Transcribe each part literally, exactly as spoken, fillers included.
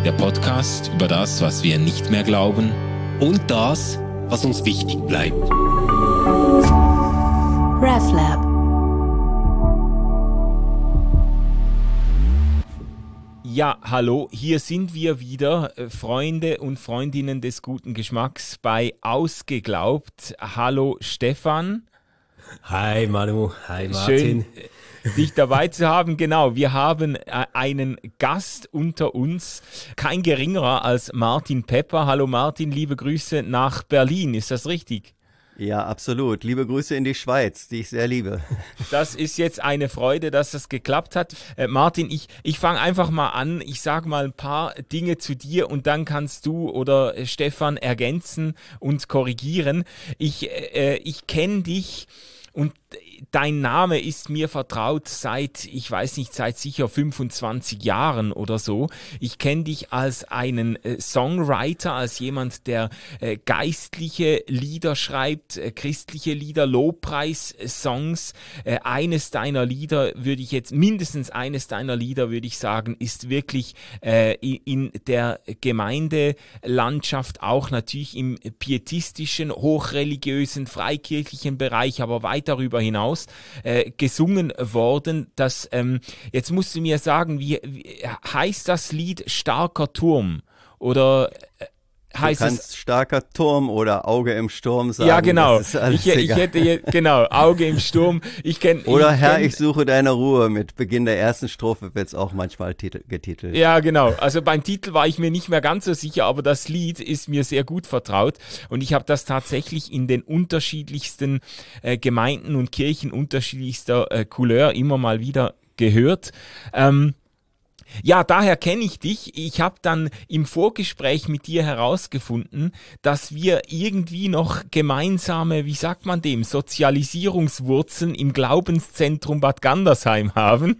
Der Podcast über das, was wir nicht mehr glauben und das, was uns wichtig bleibt. RefLab. Ja, hallo, hier sind wir wieder, Freunde und Freundinnen des guten Geschmacks bei Ausgeglaubt. Hallo Stefan. Hi Manu, hi Martin. Schön, dich dabei zu haben. Genau, wir haben einen Gast unter uns, kein geringerer als Martin Pepper. Hallo Martin, liebe Grüße nach Berlin, ist das richtig? Ja, absolut. Liebe Grüße in die Schweiz, die ich sehr liebe. Das ist jetzt eine Freude, dass das geklappt hat. Äh, Martin, ich, ich fange einfach mal an. Ich sage mal ein paar Dinge zu dir und dann kannst du oder äh, Stefan ergänzen und korrigieren. Ich, äh, ich kenne dich und dein Name ist mir vertraut seit, ich weiß nicht, seit sicher fünfundzwanzig Jahren oder so. Ich kenne dich als einen äh, Songwriter, als jemand, der äh, geistliche Lieder schreibt, äh, christliche Lieder, Lobpreis-Songs. Äh, eines deiner Lieder würde ich jetzt, mindestens eines deiner Lieder würde ich sagen, ist wirklich äh, in der Gemeindelandschaft, auch natürlich im pietistischen, hochreligiösen, freikirchlichen Bereich, aber weit darüber hinaus Äh, gesungen worden. Das, ähm, jetzt musst du mir sagen, wie, wie heißt das Lied Starker Turm? Oder äh, heißt du kannst es starker Turm oder Auge im Sturm sagen. Ja, genau. Das ist alles ich, ich egal. hätte jetzt, genau, Auge im Sturm. Ich kenn, Oder ich Herr, kenn, ich suche deine Ruhe. Mit Beginn der ersten Strophe wird es auch manchmal titel, getitelt. Ja, genau. Also beim Titel war ich mir nicht mehr ganz so sicher, aber das Lied ist mir sehr gut vertraut und ich habe das tatsächlich in den unterschiedlichsten äh, Gemeinden und Kirchen unterschiedlichster äh, Couleur immer mal wieder gehört. Ähm, Ja, daher kenne ich dich. Ich habe dann im Vorgespräch mit dir herausgefunden, dass wir irgendwie noch gemeinsame, wie sagt man dem, Sozialisierungswurzeln im Glaubenszentrum Bad Gandersheim haben.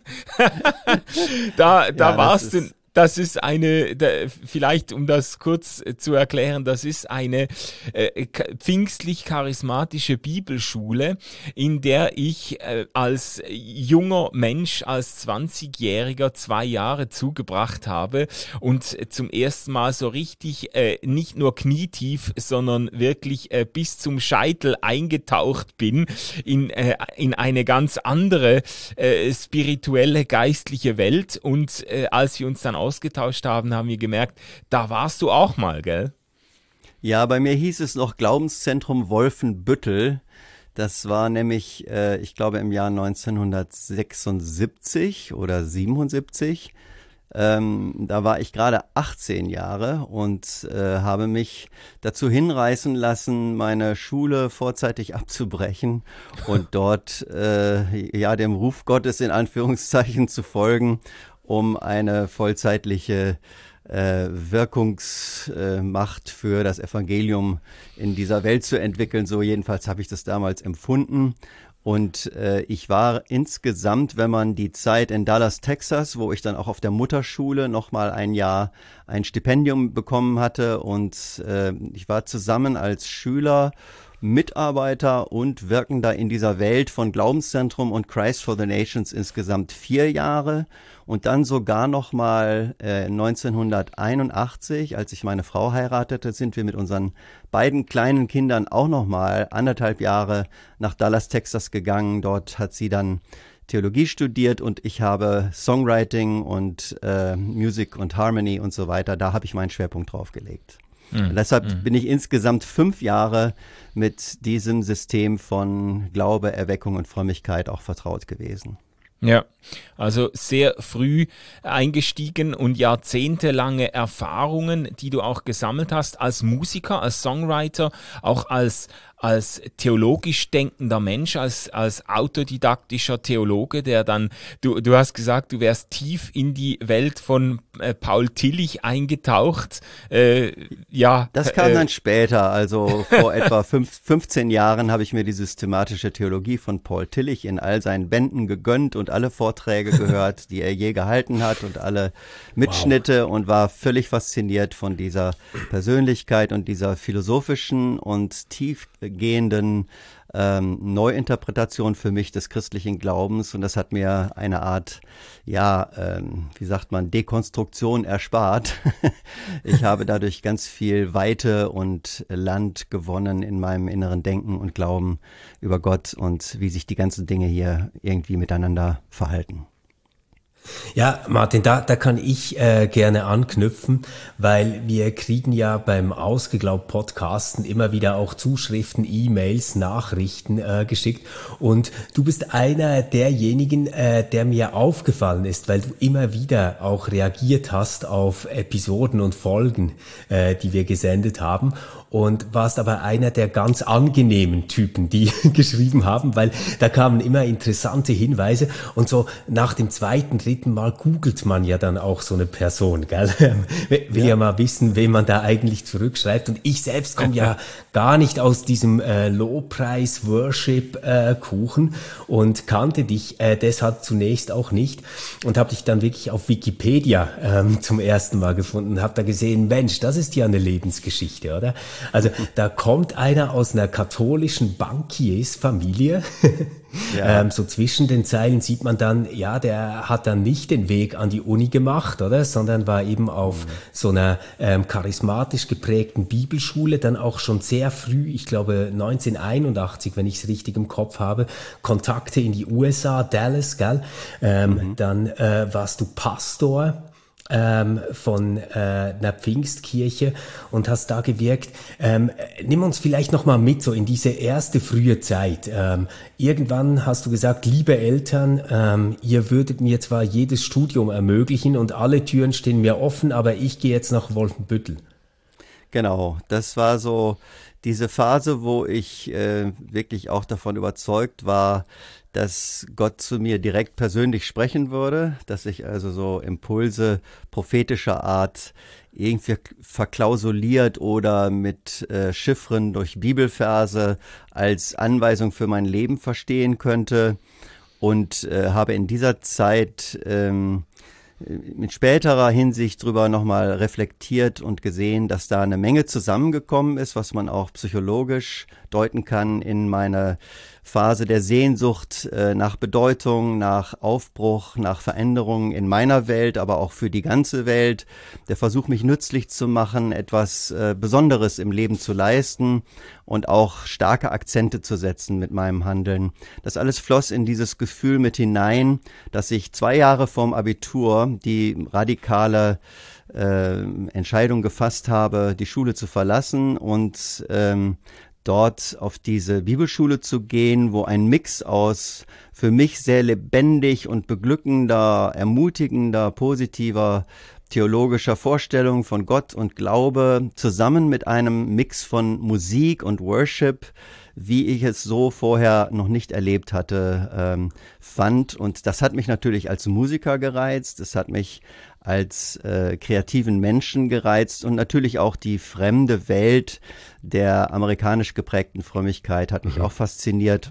da da Ja, warst du... ist Das ist eine, da, vielleicht um das kurz äh, zu erklären, das ist eine äh, pfingstlich-charismatische Bibelschule, in der ich äh, als junger Mensch, als zwanzigjähriger zwei Jahre zugebracht habe und äh, zum ersten Mal so richtig äh, nicht nur knietief, sondern wirklich äh, bis zum Scheitel eingetaucht bin in, äh, in eine ganz andere äh, spirituelle, geistliche Welt und äh, als wir uns dann ausgetauscht haben, haben wir gemerkt, da warst du auch mal, gell? Ja, bei mir hieß es noch Glaubenszentrum Wolfenbüttel. Das war nämlich, äh, ich glaube, im Jahr neunzehnhundertsechsundsiebzig oder siebenundsiebzig. Ähm, da war ich gerade achtzehn Jahre und äh, habe mich dazu hinreißen lassen, meine Schule vorzeitig abzubrechen und dort äh, ja dem Ruf Gottes in Anführungszeichen zu folgen, um eine vollzeitliche äh, Wirkungsmacht äh, für das Evangelium in dieser Welt zu entwickeln. So jedenfalls habe ich das damals empfunden. Und äh, ich war insgesamt, wenn man die Zeit in Dallas, Texas, wo ich dann auch auf der Mutterschule nochmal ein Jahr ein Stipendium bekommen hatte und äh, ich war zusammen als Schüler, Mitarbeiter und Wirkender in dieser Welt von Glaubenszentrum und Christ for the Nations insgesamt vier Jahre und dann sogar nochmal äh, neunzehnhunderteinundachtzig, als ich meine Frau heiratete, sind wir mit unseren beiden kleinen Kindern auch nochmal anderthalb Jahre nach Dallas, Texas gegangen. Dort hat sie dann Theologie studiert und ich habe Songwriting und äh, Music und Harmony und so weiter. Da habe ich meinen Schwerpunkt drauf gelegt. Mhm. Deshalb mhm. bin ich insgesamt fünf Jahre mit diesem System von Glaube, Erweckung und Frömmigkeit auch vertraut gewesen. Ja, also sehr früh eingestiegen und jahrzehntelange Erfahrungen, die du auch gesammelt hast als Musiker, als Songwriter, auch als als theologisch denkender Mensch, als als autodidaktischer Theologe, der dann, du du hast gesagt, du wärst tief in die Welt von äh, Paul Tillich eingetaucht. Äh, ja, das kam äh, dann später, also vor etwa fünf, fünfzehn Jahren habe ich mir die systematische Theologie von Paul Tillich in all seinen Bänden gegönnt und alle Vorträge gehört, die er je gehalten hat und alle Mitschnitte wow. und war völlig fasziniert von dieser Persönlichkeit und dieser philosophischen und tiefgehenden ähm, Neuinterpretation für mich des christlichen Glaubens und das hat mir eine Art, ja, ähm, wie sagt man, Dekonstruktion erspart. Ich habe dadurch ganz viel Weite und Land gewonnen in meinem inneren Denken und Glauben über Gott und wie sich die ganzen Dinge hier irgendwie miteinander verhalten. Ja, Martin, da, da kann ich äh, gerne anknüpfen, weil wir kriegen ja beim Ausgeglaubt Podcasten immer wieder auch Zuschriften, E-Mails, Nachrichten äh, geschickt und du bist einer derjenigen, äh, der mir aufgefallen ist, weil du immer wieder auch reagiert hast auf Episoden und Folgen, äh, die wir gesendet haben und warst aber einer der ganz angenehmen Typen, die geschrieben haben, weil da kamen immer interessante Hinweise und so nach dem zweiten, dritten Mal googelt man ja dann auch so eine Person, gell? Will ja. ja mal wissen, wem man da eigentlich zurückschreibt. Und ich selbst komme ja gar nicht aus diesem äh, Lobpreis-Worship-Kuchen äh, und kannte dich äh, deshalb zunächst auch nicht und habe dich dann wirklich auf Wikipedia ähm, zum ersten Mal gefunden und habe da gesehen, Mensch, das ist ja eine Lebensgeschichte, oder? Also da kommt einer aus einer katholischen Bankiersfamilie. Ja. Ähm, so zwischen den Zeilen sieht man dann, ja, der hat dann nicht den Weg an die Uni gemacht, oder, sondern war eben auf mhm. so einer ähm, charismatisch geprägten Bibelschule, dann auch schon sehr früh, ich glaube neunzehnhunderteinundachtzig, wenn ich es richtig im Kopf habe, Kontakte in die U S A, Dallas, gell, ähm, mhm. dann äh, warst du Pastor Ähm, von äh, einer Pfingstkirche und hast da gewirkt. Ähm, nimm uns vielleicht noch mal mit so in diese erste frühe Zeit. Ähm, irgendwann hast du gesagt, liebe Eltern, ähm, ihr würdet mir zwar jedes Studium ermöglichen und alle Türen stehen mir offen, aber ich gehe jetzt nach Wolfenbüttel. Genau, das war so diese Phase, wo ich äh, wirklich auch davon überzeugt war, dass Gott zu mir direkt persönlich sprechen würde, dass ich also so Impulse prophetischer Art irgendwie verklausuliert oder mit äh, Chiffren durch Bibelverse als Anweisung für mein Leben verstehen könnte und äh, habe in dieser Zeit ähm, mit späterer Hinsicht drüber nochmal reflektiert und gesehen, dass da eine Menge zusammengekommen ist, was man auch psychologisch deuten kann in meiner Phase der Sehnsucht äh, nach Bedeutung, nach Aufbruch, nach Veränderungen in meiner Welt, aber auch für die ganze Welt. Der Versuch, mich nützlich zu machen, etwas äh, Besonderes im Leben zu leisten und auch starke Akzente zu setzen mit meinem Handeln. Das alles floss in dieses Gefühl mit hinein, dass ich zwei Jahre vorm Abitur die radikale äh, Entscheidung gefasst habe, die Schule zu verlassen und ähm, dort auf diese Bibelschule zu gehen, wo ein Mix aus für mich sehr lebendig und beglückender, ermutigender, positiver theologischer Vorstellung von Gott und Glaube zusammen mit einem Mix von Musik und Worship, wie ich es so vorher noch nicht erlebt hatte, ähm, fand. Und das hat mich natürlich als Musiker gereizt, es hat mich als äh, kreativen Menschen gereizt und natürlich auch die fremde Welt der amerikanisch geprägten Frömmigkeit hat mich mhm. auch fasziniert.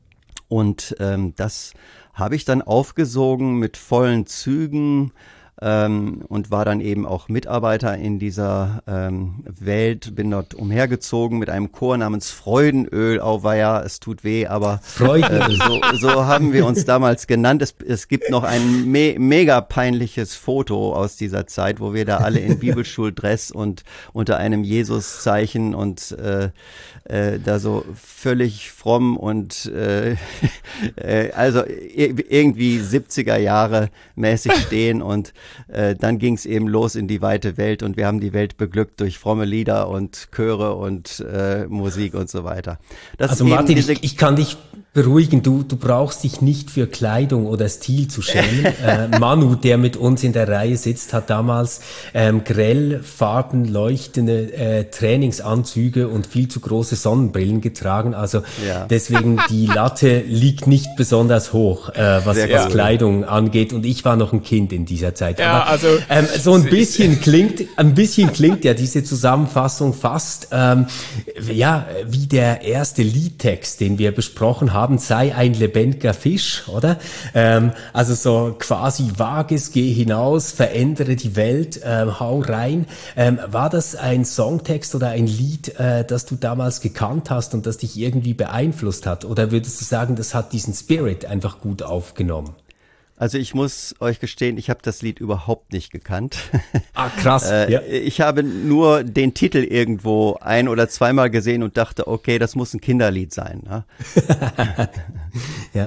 Und ähm, das habe ich dann aufgesogen mit vollen Zügen ähm, und war dann eben auch Mitarbeiter in dieser ähm, Welt, bin dort umhergezogen mit einem Chor namens Freudenöl, auweia, es tut weh, aber äh, so, so haben wir uns damals genannt. Es, es gibt noch ein me mega peinliches Foto aus dieser Zeit, wo wir da alle in Bibelschuldress und unter einem Jesuszeichen und äh, äh, da so völlig fromm und äh, äh, also irgendwie siebziger Jahre mäßig stehen und äh, dann ging es eben los in die weite Welt und wir haben die Welt beglückt durch fromme Lieder und Chöre und äh, Musik und so weiter. Das also Martin, ich, ich kann dich beruhigen, du, du brauchst dich nicht für Kleidung oder Stil zu schämen. äh, Manu, der mit uns in der Reihe sitzt, hat damals ähm, grell farben leuchtende äh, Trainingsanzüge und viel zu große Sonnenbrillen getragen. Also ja. Deswegen die Latte liegt nicht besonders hoch, äh, was, was Kleidung angeht. Und ich war noch ein Kind in dieser Zeit. Ja, aber also ähm, so ein bisschen klingt, ein bisschen klingt ja diese Zusammenfassung fast ähm, ja wie der erste Liedtext, den wir besprochen haben, sei ein lebendiger Fisch, oder? Ähm, also so quasi wage es, geh hinaus, verändere die Welt, ähm, hau rein. Ähm, war das ein Songtext oder ein Lied, äh, das du damals gekannt hast und das dich irgendwie beeinflusst hat? Oder würdest du sagen, das hat diesen Spirit einfach gut aufgenommen? Also ich muss euch gestehen, ich habe das Lied überhaupt nicht gekannt. Ah, krass. äh, Ja. Ich habe nur den Titel irgendwo ein- oder zweimal gesehen und dachte, okay, das muss ein Kinderlied sein. Ne? Ja.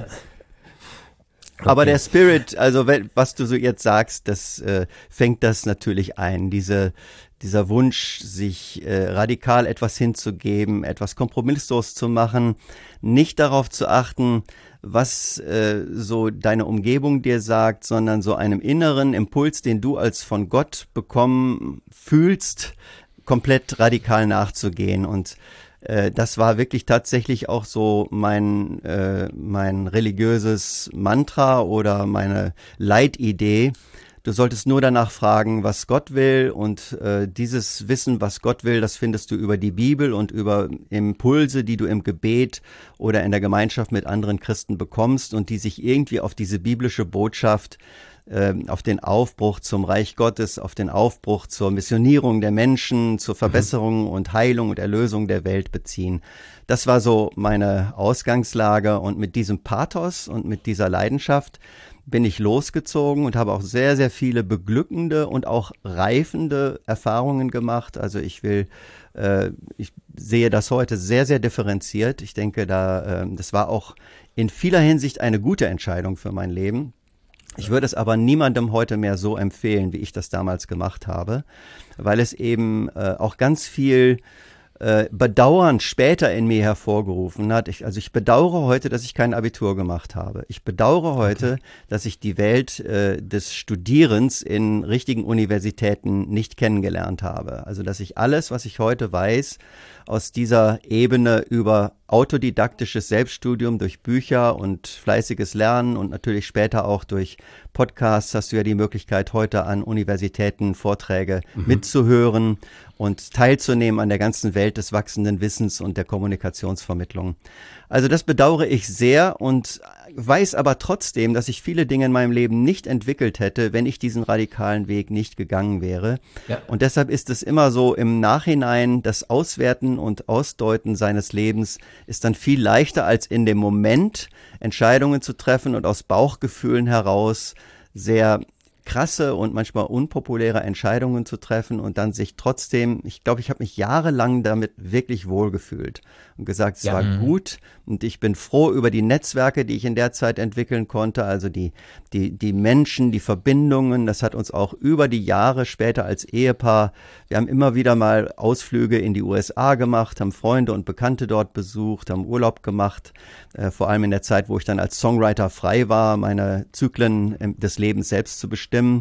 Okay. Aber der Spirit, also was du so jetzt sagst, das äh, fängt das natürlich ein. Diese, dieser Wunsch, sich äh, radikal etwas hinzugeben, etwas kompromisslos zu machen, nicht darauf zu achten, was äh, so deine Umgebung dir sagt, sondern so einem inneren Impuls, den du als von Gott bekommen fühlst, komplett radikal nachzugehen. Und äh, das war wirklich tatsächlich auch so mein, äh, mein religiöses Mantra oder meine Leitidee. Du solltest nur danach fragen, was Gott will, und äh, dieses Wissen, was Gott will, das findest du über die Bibel und über Impulse, die du im Gebet oder in der Gemeinschaft mit anderen Christen bekommst und die sich irgendwie auf diese biblische Botschaft, äh, auf den Aufbruch zum Reich Gottes, auf den Aufbruch zur Missionierung der Menschen, zur Verbesserung und Heilung und Erlösung der Welt beziehen. Das war so meine Ausgangslage, und mit diesem Pathos und mit dieser Leidenschaft bin ich losgezogen und habe auch sehr, sehr viele beglückende und auch reifende Erfahrungen gemacht. Also ich will, äh, ich sehe das heute sehr, sehr differenziert. Ich denke, da, äh, das war auch in vieler Hinsicht eine gute Entscheidung für mein Leben. Ich würde es aber niemandem heute mehr so empfehlen, wie ich das damals gemacht habe, weil es eben äh, auch ganz viel Äh, Bedauern später in mir hervorgerufen hat. Ich, also ich bedauere heute, dass ich kein Abitur gemacht habe. Ich bedauere heute, okay. dass ich die Welt äh, des Studierens in richtigen Universitäten nicht kennengelernt habe. Also dass ich alles, was ich heute weiß, aus dieser Ebene über autodidaktisches Selbststudium durch Bücher und fleißiges Lernen und natürlich später auch durch Podcasts hast du ja die Möglichkeit, heute an Universitäten Vorträge mhm. mitzuhören und teilzunehmen an der ganzen Welt des wachsenden Wissens und der Kommunikationsvermittlung. Also das bedauere ich sehr und weiß aber trotzdem, dass ich viele Dinge in meinem Leben nicht entwickelt hätte, wenn ich diesen radikalen Weg nicht gegangen wäre. Ja. Und deshalb ist es immer so im Nachhinein, das Auswerten und Ausdeuten seines Lebens ist dann viel leichter als in dem Moment Entscheidungen zu treffen und aus Bauchgefühlen heraus sehr krasse und manchmal unpopuläre Entscheidungen zu treffen und dann sich trotzdem, ich glaube, ich habe mich jahrelang damit wirklich wohlgefühlt und gesagt, es ja. war gut, und ich bin froh über die Netzwerke, die ich in der Zeit entwickeln konnte, also die, die, die Menschen, die Verbindungen. Das hat uns auch über die Jahre später als Ehepaar, wir haben immer wieder mal Ausflüge in die U S A gemacht, haben Freunde und Bekannte dort besucht, haben Urlaub gemacht, äh, vor allem in der Zeit, wo ich dann als Songwriter frei war, meine Zyklen des Lebens selbst zu bestimmen.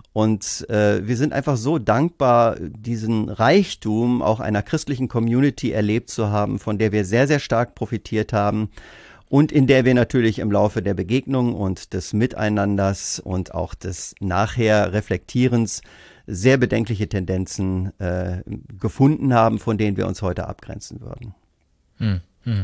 Und äh, wir sind einfach so dankbar, diesen Reichtum auch einer christlichen Community erlebt zu haben, von der wir sehr, sehr stark profitiert haben und in der wir natürlich im Laufe der Begegnung und des Miteinanders und auch des nachher Reflektierens sehr bedenkliche Tendenzen äh, gefunden haben, von denen wir uns heute abgrenzen würden. Hm, hm.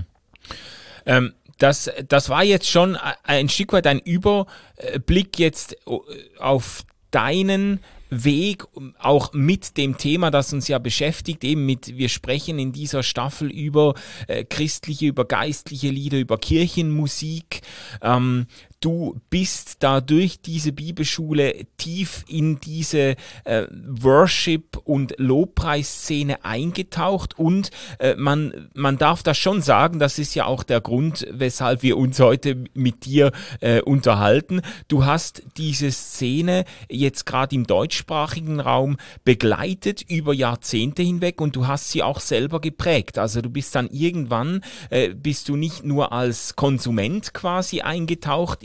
Ähm, das, das war jetzt schon ein Stück weit ein Überblick jetzt auf deinen Weg, auch mit dem Thema, das uns ja beschäftigt, eben mit, wir sprechen in dieser Staffel über äh, christliche, über geistliche Lieder, über Kirchenmusik. Ähm, du bist da durch diese Bibelschule tief in diese äh, Worship- und Lobpreisszene eingetaucht, und äh, man, man darf das schon sagen, das ist ja auch der Grund, weshalb wir uns heute mit dir äh, unterhalten. Du hast diese Szene jetzt gerade im deutschsprachigen Raum begleitet über Jahrzehnte hinweg, und du hast sie auch selber geprägt. Also du bist dann irgendwann, äh, bist du nicht nur als Konsument quasi eingetaucht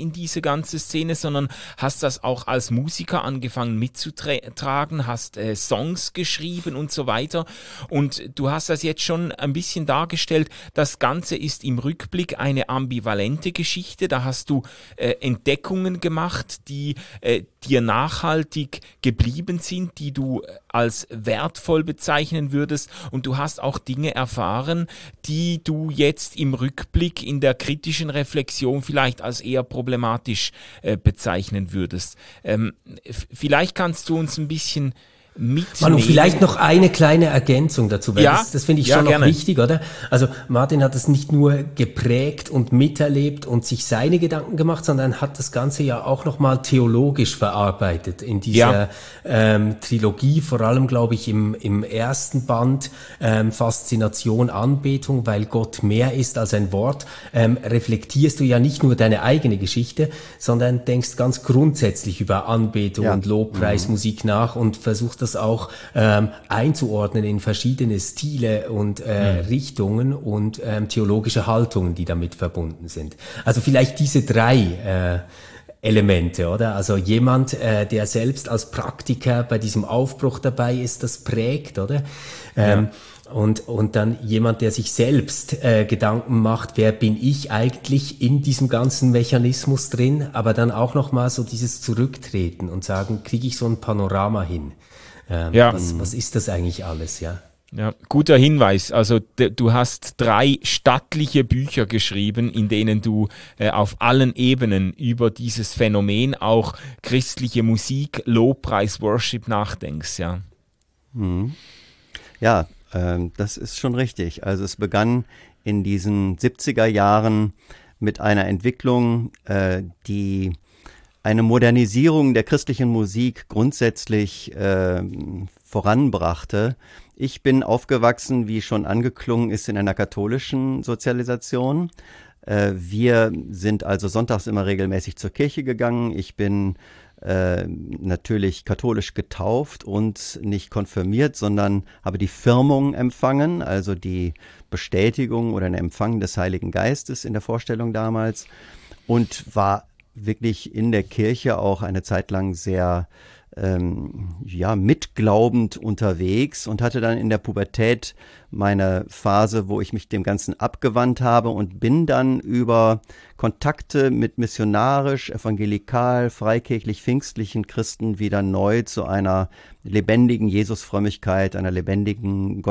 in diese ganze Szene, sondern hast das auch als Musiker angefangen mitzutragen, hast äh, Songs geschrieben und so weiter. Und du hast das jetzt schon ein bisschen dargestellt. Das Ganze ist im Rückblick eine ambivalente Geschichte. Da hast du äh, Entdeckungen gemacht, die äh, dir nachhaltig geblieben sind, die du als wertvoll bezeichnen würdest. Und du hast auch Dinge erfahren, die du jetzt im Rückblick in der kritischen Reflexion vielleicht als eher problematisch äh, bezeichnen würdest. Ähm, f- vielleicht kannst du uns ein bisschen mitnehmen. Manu, vielleicht noch eine kleine Ergänzung dazu, weil Ja, das, das finde ich ja, schon noch gerne. wichtig, oder? Also Martin hat es nicht nur geprägt und miterlebt und sich seine Gedanken gemacht, sondern hat das Ganze ja auch nochmal theologisch verarbeitet in dieser Ja. ähm, Trilogie, vor allem glaube ich im, im ersten Band, ähm, Faszination, Anbetung, weil Gott mehr ist als ein Wort, ähm, reflektierst du ja nicht nur deine eigene Geschichte, sondern denkst ganz grundsätzlich über Anbetung Ja. und Lobpreis, mhm. Musik nach und versuchst das auch ähm, einzuordnen in verschiedene Stile und äh, mhm. Richtungen und ähm, theologische Haltungen, die damit verbunden sind. Also vielleicht diese drei äh, Elemente, oder? Also jemand, äh, der selbst als Praktiker bei diesem Aufbruch dabei ist, das prägt, oder? Ähm, ja. Und, und dann jemand, der sich selbst äh, Gedanken macht, wer bin ich eigentlich in diesem ganzen Mechanismus drin, aber dann auch nochmal so dieses Zurücktreten und sagen, kriege ich so ein Panorama hin? Ähm, Ja. was, was ist das eigentlich alles, ja? Ja, guter Hinweis. Also d- du hast drei stattliche Bücher geschrieben, in denen du äh, auf allen Ebenen über dieses Phänomen, auch christliche Musik, Lobpreis, Worship nachdenkst, ja. Mhm. Ja, ähm, das ist schon richtig. Also es begann in diesen siebziger Jahren mit einer Entwicklung, äh, die eine Modernisierung der christlichen Musik grundsätzlich äh, voranbrachte. Ich bin aufgewachsen, wie schon angeklungen ist, in einer katholischen Sozialisation. Äh, wir sind also sonntags immer regelmäßig zur Kirche gegangen. Ich bin äh, natürlich katholisch getauft und nicht konfirmiert, sondern habe die Firmung empfangen, also die Bestätigung oder den Empfang des Heiligen Geistes in der Vorstellung damals und war wirklich in der Kirche auch eine Zeit lang sehr ähm, ja, mitglaubend unterwegs und hatte dann in der Pubertät meine Phase, wo ich mich dem Ganzen abgewandt habe und bin dann über Kontakte mit missionarisch, evangelikal, freikirchlich, pfingstlichen Christen wieder neu zu einer lebendigen Jesusfrömmigkeit, einer lebendigen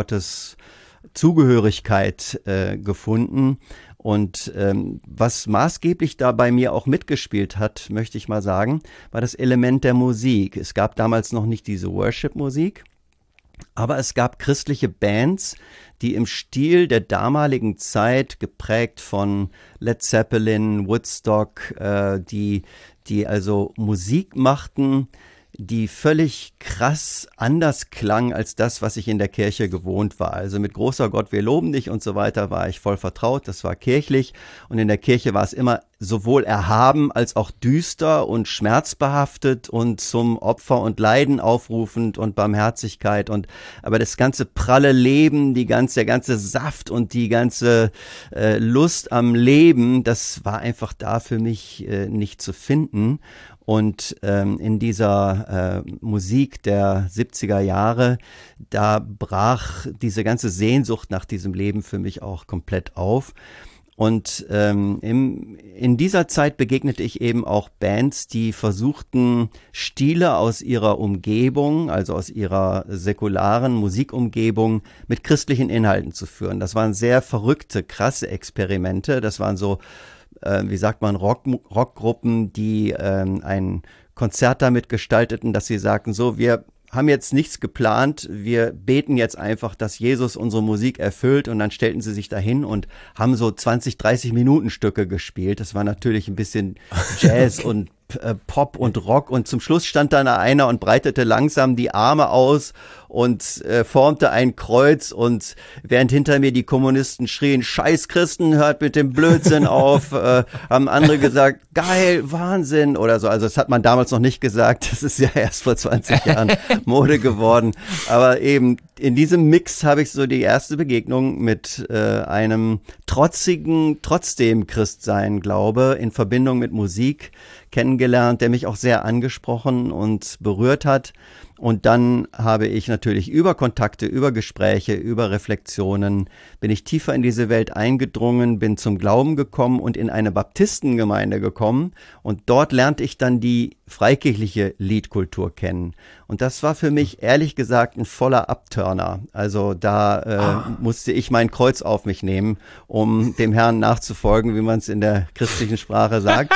Gotteszugehörigkeit äh, gefunden. Und ähm, was maßgeblich da bei mir auch mitgespielt hat, möchte ich mal sagen, war das Element der Musik. Es gab damals noch nicht diese Worship-Musik, aber es gab christliche Bands, die im Stil der damaligen Zeit, geprägt von Led Zeppelin, Woodstock, äh, die, die also Musik machten, die völlig krass anders klang als das, was ich in der Kirche gewohnt war. Also mit großer Gott, wir loben dich und so weiter war ich voll vertraut, das war kirchlich und in der Kirche war es immer sowohl erhaben als auch düster und schmerzbehaftet und zum Opfer und Leiden aufrufend und Barmherzigkeit und aber das ganze pralle Leben, die ganze, der ganze Saft und die ganze äh, Lust am Leben, das war einfach da für mich äh, nicht zu finden. Und ähm, in dieser äh, Musik der siebziger Jahre, da brach diese ganze Sehnsucht nach diesem Leben für mich auch komplett auf. Und ähm, im, in dieser Zeit begegnete ich eben auch Bands, die versuchten, Stile aus ihrer Umgebung, also aus ihrer säkularen Musikumgebung, mit christlichen Inhalten zu führen. Das waren sehr verrückte, krasse Experimente. Das waren so wie sagt man, Rock, Rockgruppen, die ähm, ein Konzert damit gestalteten, dass sie sagten, so, wir haben jetzt nichts geplant, wir beten jetzt einfach, dass Jesus unsere Musik erfüllt und dann stellten sie sich dahin und haben so zwanzig, dreißig Minuten Stücke gespielt. Das war natürlich ein bisschen Jazz okay. und äh, Pop und Rock und zum Schluss stand dann einer und breitete langsam die Arme aus und äh, formte ein Kreuz und während hinter mir die Kommunisten schrien, Scheiß Christen, hört mit dem Blödsinn auf, äh, haben andere gesagt, geil, Wahnsinn oder so. Also das hat man damals noch nicht gesagt, das ist ja erst vor zwanzig Jahren Mode geworden. Aber eben in diesem Mix habe ich so die erste Begegnung mit äh, einem trotzigen, trotzdem Christsein Glaube in Verbindung mit Musik kennengelernt, der mich auch sehr angesprochen und berührt hat. Und dann habe ich natürlich über Kontakte, über Gespräche, über Reflexionen, bin ich tiefer in diese Welt eingedrungen, bin zum Glauben gekommen und in eine Baptistengemeinde gekommen. Und dort lernte ich dann die freikirchliche Liedkultur kennen. Und das war für mich ehrlich gesagt ein voller Abturner. Also da äh, ah. musste ich mein Kreuz auf mich nehmen, um dem Herrn nachzufolgen, wie man es in der christlichen Sprache sagt.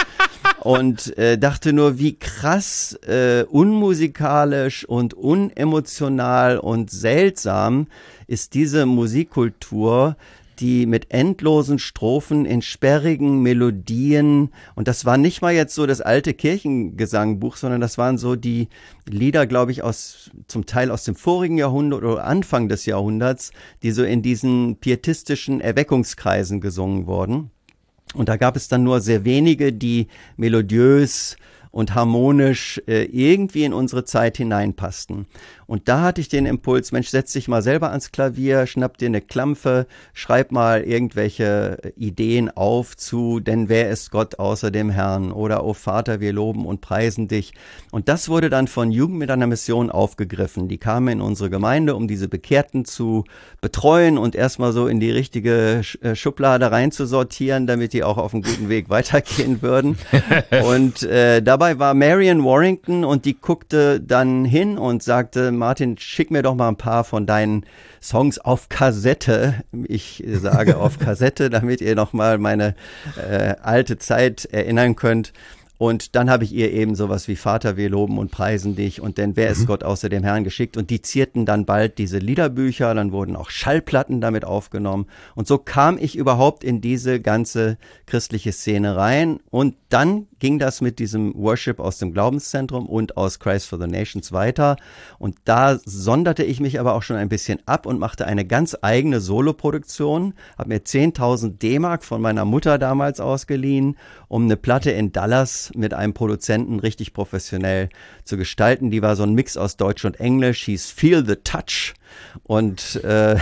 Und äh, dachte nur, wie krass äh, unmusikalisch und unemotional und seltsam ist diese Musikkultur, die mit endlosen Strophen in sperrigen Melodien, und das war nicht mal jetzt so das alte Kirchengesangbuch, sondern das waren so die Lieder, glaube ich, aus zum Teil aus dem vorigen Jahrhundert oder Anfang des Jahrhunderts, die so in diesen pietistischen Erweckungskreisen gesungen wurden. Und da gab es dann nur sehr wenige, die melodiös und harmonisch äh, irgendwie in unsere Zeit hineinpassten. Und da hatte ich den Impuls, Mensch, setz dich mal selber ans Klavier, schnapp dir eine Klampfe, schreib mal irgendwelche Ideen auf zu, denn wer ist Gott außer dem Herrn? Oder, oh Vater, wir loben und preisen dich. Und das wurde dann von Jugend mit einer Mission aufgegriffen. Die kamen in unsere Gemeinde, um diese Bekehrten zu betreuen und erstmal so in die richtige Schublade reinzusortieren, damit die auch auf einem guten Weg weitergehen würden. Und äh, dabei war Marian Warrington und die guckte dann hin und sagte, Martin, schick mir doch mal ein paar von deinen Songs auf Kassette. Ich sage auf Kassette, damit ihr noch mal meine äh, alte Zeit erinnern könnt. Und dann habe ich ihr eben sowas wie Vater, wir loben und preisen dich und denn wer mhm. ist Gott außer dem Herrn geschickt, und die zierten dann bald diese Liederbücher, dann wurden auch Schallplatten damit aufgenommen und so kam ich überhaupt in diese ganze christliche Szene rein und dann ging das mit diesem Worship aus dem Glaubenszentrum und aus Christ for the Nations weiter und da sonderte ich mich aber auch schon ein bisschen ab und machte eine ganz eigene Soloproduktion, habe mir zehntausend D-Mark von meiner Mutter damals ausgeliehen, um eine Platte in Dallas mit einem Produzenten richtig professionell zu gestalten. Die war so ein Mix aus Deutsch und Englisch, hieß Feel the Touch und äh,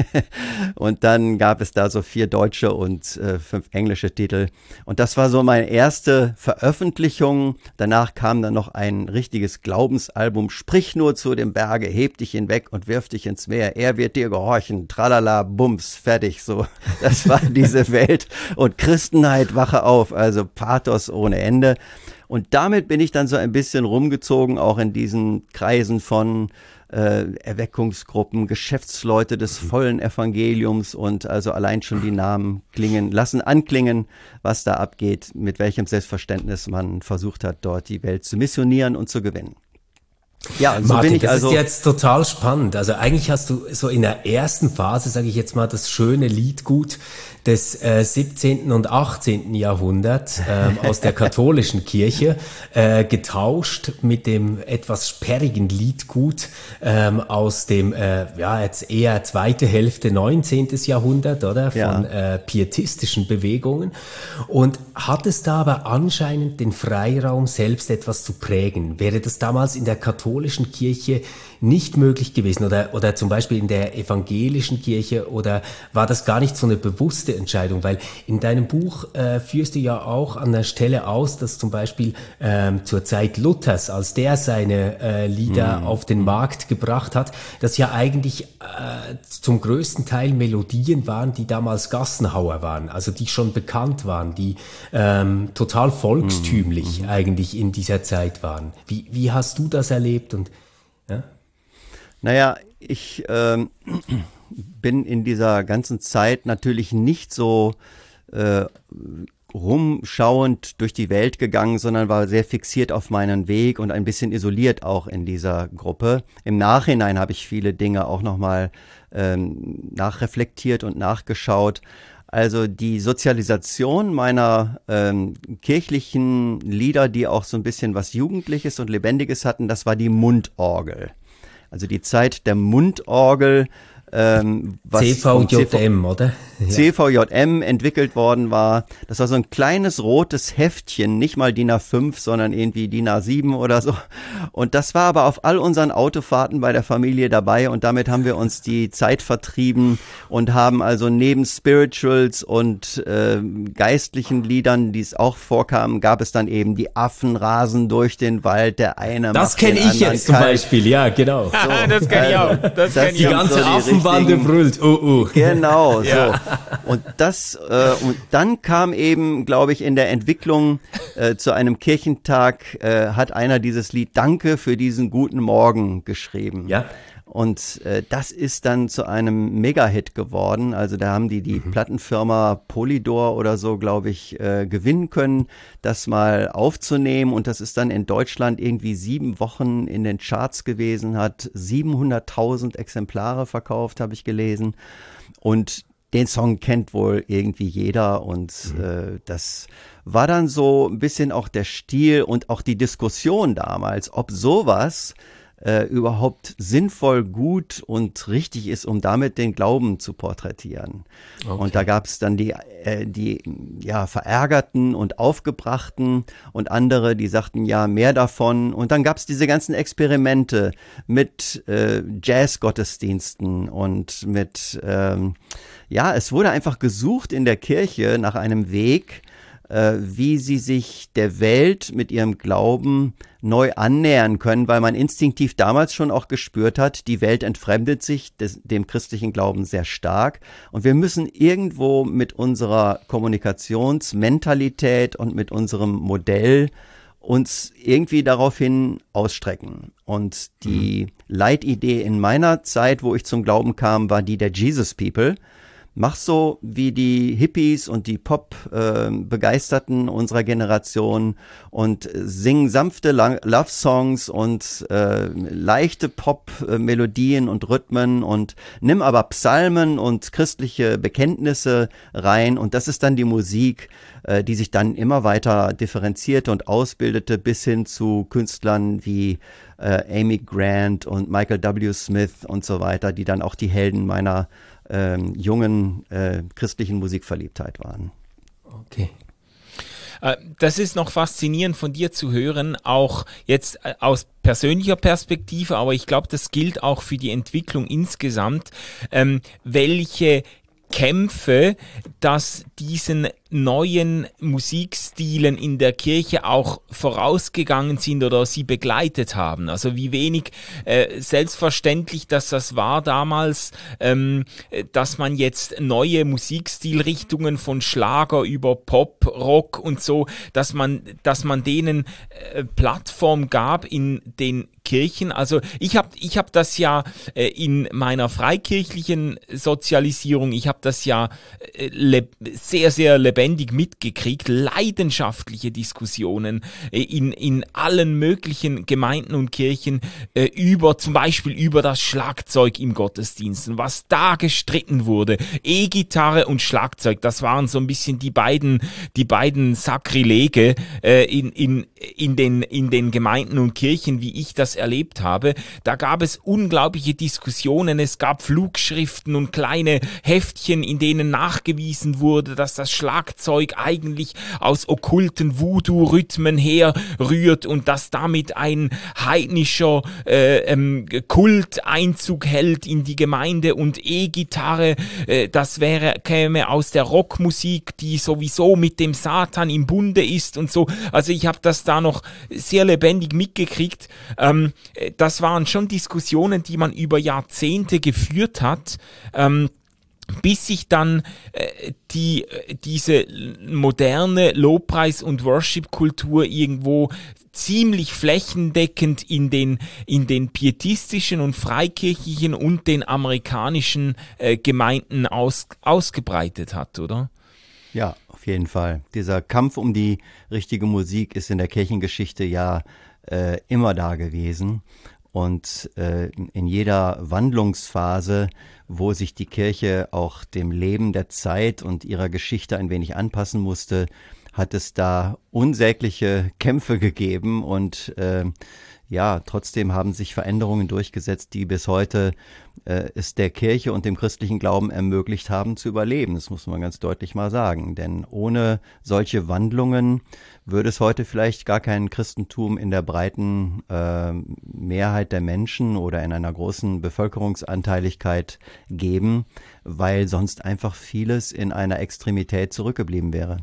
und dann gab es da so vier deutsche und äh, fünf englische Titel und das war so meine erste Veröffentlichung. Danach kam dann noch ein richtiges Glaubensalbum, Sprich nur zu dem Berge, heb dich hinweg und wirf dich ins Meer, er wird dir gehorchen, tralala, bums, fertig, so. Das war diese Welt und Christenheit, wache auf, also Pathos ohne Ende. Und damit bin ich dann so ein bisschen rumgezogen, auch in diesen Kreisen von äh, Erweckungsgruppen, Geschäftsleute des vollen Evangeliums und also allein schon die Namen klingen, lassen anklingen, was da abgeht, mit welchem Selbstverständnis man versucht hat, dort die Welt zu missionieren und zu gewinnen. Ja, und so Martin, bin ich das also ist jetzt total spannend. Also eigentlich hast du so in der ersten Phase, sage ich jetzt mal, das schöne Liedgut des äh, siebzehnten und achtzehnten Jahrhunderts ähm, aus der katholischen Kirche äh, getauscht mit dem etwas sperrigen Liedgut ähm, aus dem äh, ja jetzt eher zweite Hälfte neunzehnten Jahrhundert, oder von ja. äh, pietistischen Bewegungen, und hattest da aber anscheinend den Freiraum, selbst etwas zu prägen. Wäre das damals in der katholischen Kirche nicht möglich gewesen oder oder zum Beispiel in der evangelischen Kirche, oder war das gar nicht so eine bewusste Entscheidung? Weil in deinem Buch äh, führst du ja auch an der Stelle aus, dass zum Beispiel ähm, zur Zeit Luthers, als der seine äh, Lieder mhm. auf den Markt gebracht hat, dass ja eigentlich äh, zum größten Teil Melodien waren, die damals Gassenhauer waren, also die schon bekannt waren, die ähm, total volkstümlich mhm. eigentlich in dieser Zeit waren. Wie, wie hast du das erlebt? Und ja? Naja, ich ähm, bin in dieser ganzen Zeit natürlich nicht so äh, rumschauend durch die Welt gegangen, sondern war sehr fixiert auf meinen Weg und ein bisschen isoliert auch in dieser Gruppe. Im Nachhinein habe ich viele Dinge auch nochmal ähm, nachreflektiert und nachgeschaut. Also die Sozialisation meiner ähm, kirchlichen Lieder, die auch so ein bisschen was Jugendliches und Lebendiges hatten, das war die Mundorgel. Also die Zeit der Mundorgel. Ähm, was C V J M, oder? C V J M entwickelt worden war. Das war so ein kleines rotes Heftchen, nicht mal D I N A fünf, sondern irgendwie D I N A sieben oder so. Und das war aber auf all unseren Autofahrten bei der Familie dabei und damit haben wir uns die Zeit vertrieben und haben also neben Spirituals und äh, geistlichen Liedern, die es auch vorkamen, gab es dann eben die Affen rasen durch den Wald, der eine Das kenne ich jetzt zum Beispiel, ja, genau. So, das kenne ich auch. Das das kenn Die ich auch. ganze so die Affenbande richtigen- brüllt, oh, oh. Genau, Ja. so. Und das äh, und dann kam eben, glaube ich, in der Entwicklung äh, zu einem Kirchentag äh, hat einer dieses Lied Danke für diesen guten Morgen geschrieben. Ja. Und äh, das ist dann zu einem Mega-Hit geworden. Also da haben die die Mhm. Plattenfirma Polydor oder so, glaube ich, äh, gewinnen können, das mal aufzunehmen. Und das ist dann in Deutschland irgendwie sieben Wochen in den Charts gewesen, hat siebenhunderttausend Exemplare verkauft, habe ich gelesen. Und den Song kennt wohl irgendwie jeder und äh, das war dann so ein bisschen auch der Stil und auch die Diskussion damals, ob sowas äh, überhaupt sinnvoll, gut und richtig ist, um damit den Glauben zu porträtieren. Okay. Und da gab es dann die, äh, die ja, Verärgerten und Aufgebrachten und andere, die sagten, ja, mehr davon. Und dann gab es diese ganzen Experimente mit äh, Jazz-Gottesdiensten und mit, ähm, ja, es wurde einfach gesucht in der Kirche nach einem Weg, äh, wie sie sich der Welt mit ihrem Glauben neu annähern können, weil man instinktiv damals schon auch gespürt hat, die Welt entfremdet sich des, dem christlichen Glauben sehr stark und wir müssen irgendwo mit unserer Kommunikationsmentalität und mit unserem Modell uns irgendwie daraufhin ausstrecken. Und die mhm. Leitidee in meiner Zeit, wo ich zum Glauben kam, war die der Jesus People. Mach so wie die Hippies und die Pop-Begeisterten äh, unserer Generation und sing sanfte Love-Songs und äh, leichte Pop-Melodien und Rhythmen und nimm aber Psalmen und christliche Bekenntnisse rein und das ist dann die Musik, äh, die sich dann immer weiter differenzierte und ausbildete bis hin zu Künstlern wie äh, Amy Grant und Michael W. Smith und so weiter, die dann auch die Helden meiner Ähm, jungen äh, christlichen Musikverliebtheit waren. Okay. Das ist noch faszinierend von dir zu hören, auch jetzt aus persönlicher Perspektive, aber ich glaube, das gilt auch für die Entwicklung insgesamt, ähm, welche Kämpfe, dass diesen neuen Musikstilen in der Kirche auch vorausgegangen sind oder sie begleitet haben. Also wie wenig äh, selbstverständlich, dass das war damals, ähm, dass man jetzt neue Musikstilrichtungen von Schlager über Pop, Rock und so, dass man, dass man denen äh, Plattform gab in den Kirchen. Also ich habe ich hab das ja äh, in meiner freikirchlichen Sozialisierung, ich habe das ja äh, le- sehr, sehr lebendig mitgekriegt, leidenschaftliche Diskussionen äh, in, in allen möglichen Gemeinden und Kirchen äh, über, zum Beispiel über das Schlagzeug im Gottesdienst, was da gestritten wurde. E-Gitarre und Schlagzeug, das waren so ein bisschen die beiden, die beiden Sakrilege äh, in, in, in, den, in den Gemeinden und Kirchen, wie ich das erlebt habe. Da gab es unglaubliche Diskussionen, es gab Flugschriften und kleine Heftchen, in denen nachgewiesen wurde, dass das Schlagzeug eigentlich aus okkulten Voodoo-Rhythmen herrührt und dass damit ein heidnischer äh, ähm, Kult Einzug hält in die Gemeinde und E-Gitarre, äh, das wäre, käme aus der Rockmusik, die sowieso mit dem Satan im Bunde ist und so. Also ich habe das da noch sehr lebendig mitgekriegt. Ähm, das waren schon Diskussionen, die man über Jahrzehnte geführt hat, ähm, bis sich dann äh, die diese moderne Lobpreis- und Worship-Kultur irgendwo ziemlich flächendeckend in den in den pietistischen und freikirchlichen und den amerikanischen äh, Gemeinden aus, ausgebreitet hat, oder? Ja, auf jeden Fall. Dieser Kampf um die richtige Musik ist in der Kirchengeschichte ja äh, immer da gewesen. Und äh, in jeder Wandlungsphase, wo sich die Kirche auch dem Leben der Zeit und ihrer Geschichte ein wenig anpassen musste, hat es da unsägliche Kämpfe gegeben und äh, ja, trotzdem haben sich Veränderungen durchgesetzt, die bis heute äh, es der Kirche und dem christlichen Glauben ermöglicht haben, zu überleben. Das muss man ganz deutlich mal sagen. Denn ohne solche Wandlungen würde es heute vielleicht gar kein Christentum in der breiten äh, Mehrheit der Menschen oder in einer großen Bevölkerungsanteiligkeit geben, weil sonst einfach vieles in einer Extremität zurückgeblieben wäre.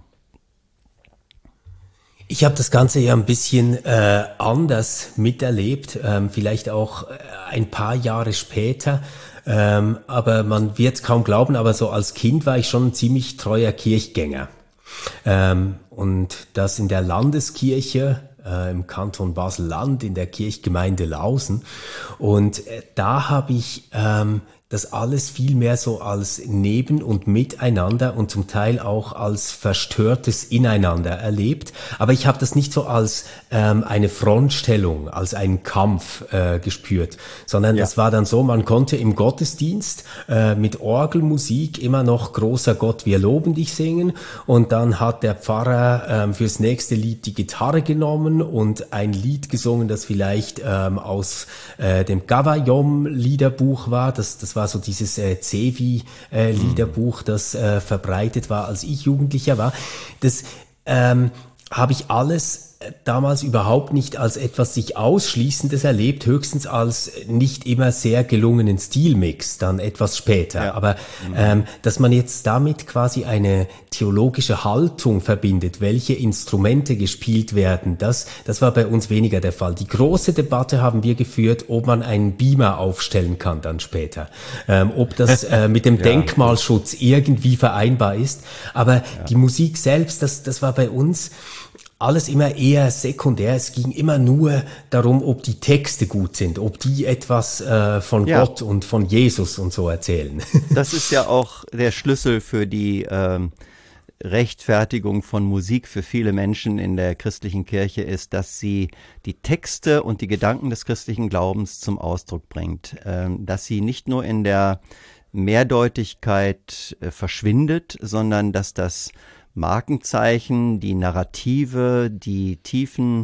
Ich habe das Ganze ja ein bisschen äh, anders miterlebt, ähm, vielleicht auch ein paar Jahre später, ähm, aber man wird es kaum glauben, aber so als Kind war ich schon ein ziemlich treuer Kirchgänger. Ähm, und das in der Landeskirche äh, im Kanton Basel-Land, in der Kirchgemeinde Lausen. Und äh, da habe ich ähm, das alles viel mehr so als Neben- und Miteinander und zum Teil auch als verstörtes Ineinander erlebt. Aber ich habe das nicht so als ähm, eine Frontstellung, als einen Kampf äh, gespürt, sondern ja. Das war dann so, man konnte im Gottesdienst äh, mit Orgelmusik immer noch Großer Gott, wir loben dich singen, und dann hat der Pfarrer ähm, fürs nächste Lied die Gitarre genommen und ein Lied gesungen, das vielleicht ähm, aus äh, dem Gavayom-Liederbuch war, das, das war war so dieses äh, Zevi-Liederbuch, äh, das äh, verbreitet war, als ich Jugendlicher war. Das ähm, habe ich alles damals überhaupt nicht als etwas sich Ausschließendes erlebt, höchstens als nicht immer sehr gelungenen Stilmix, dann etwas später. Ja. Aber ähm, dass man jetzt damit quasi eine theologische Haltung verbindet, welche Instrumente gespielt werden, das, das war bei uns weniger der Fall. Die große Debatte haben wir geführt, ob man einen Beamer aufstellen kann dann später, ähm, ob das äh, mit dem ja. Denkmalschutz irgendwie vereinbar ist. Aber ja. die Musik selbst, das, das war bei uns alles immer eher sekundär. Es ging immer nur darum, ob die Texte gut sind, ob die etwas äh, von ja. Gott und von Jesus und so erzählen. Das ist ja auch der Schlüssel für die ähm, Rechtfertigung von Musik für viele Menschen in der christlichen Kirche ist, dass sie die Texte und die Gedanken des christlichen Glaubens zum Ausdruck bringt. Ähm, dass sie nicht nur in der Mehrdeutigkeit äh, verschwindet, sondern dass das Markenzeichen, die Narrative, die tiefen,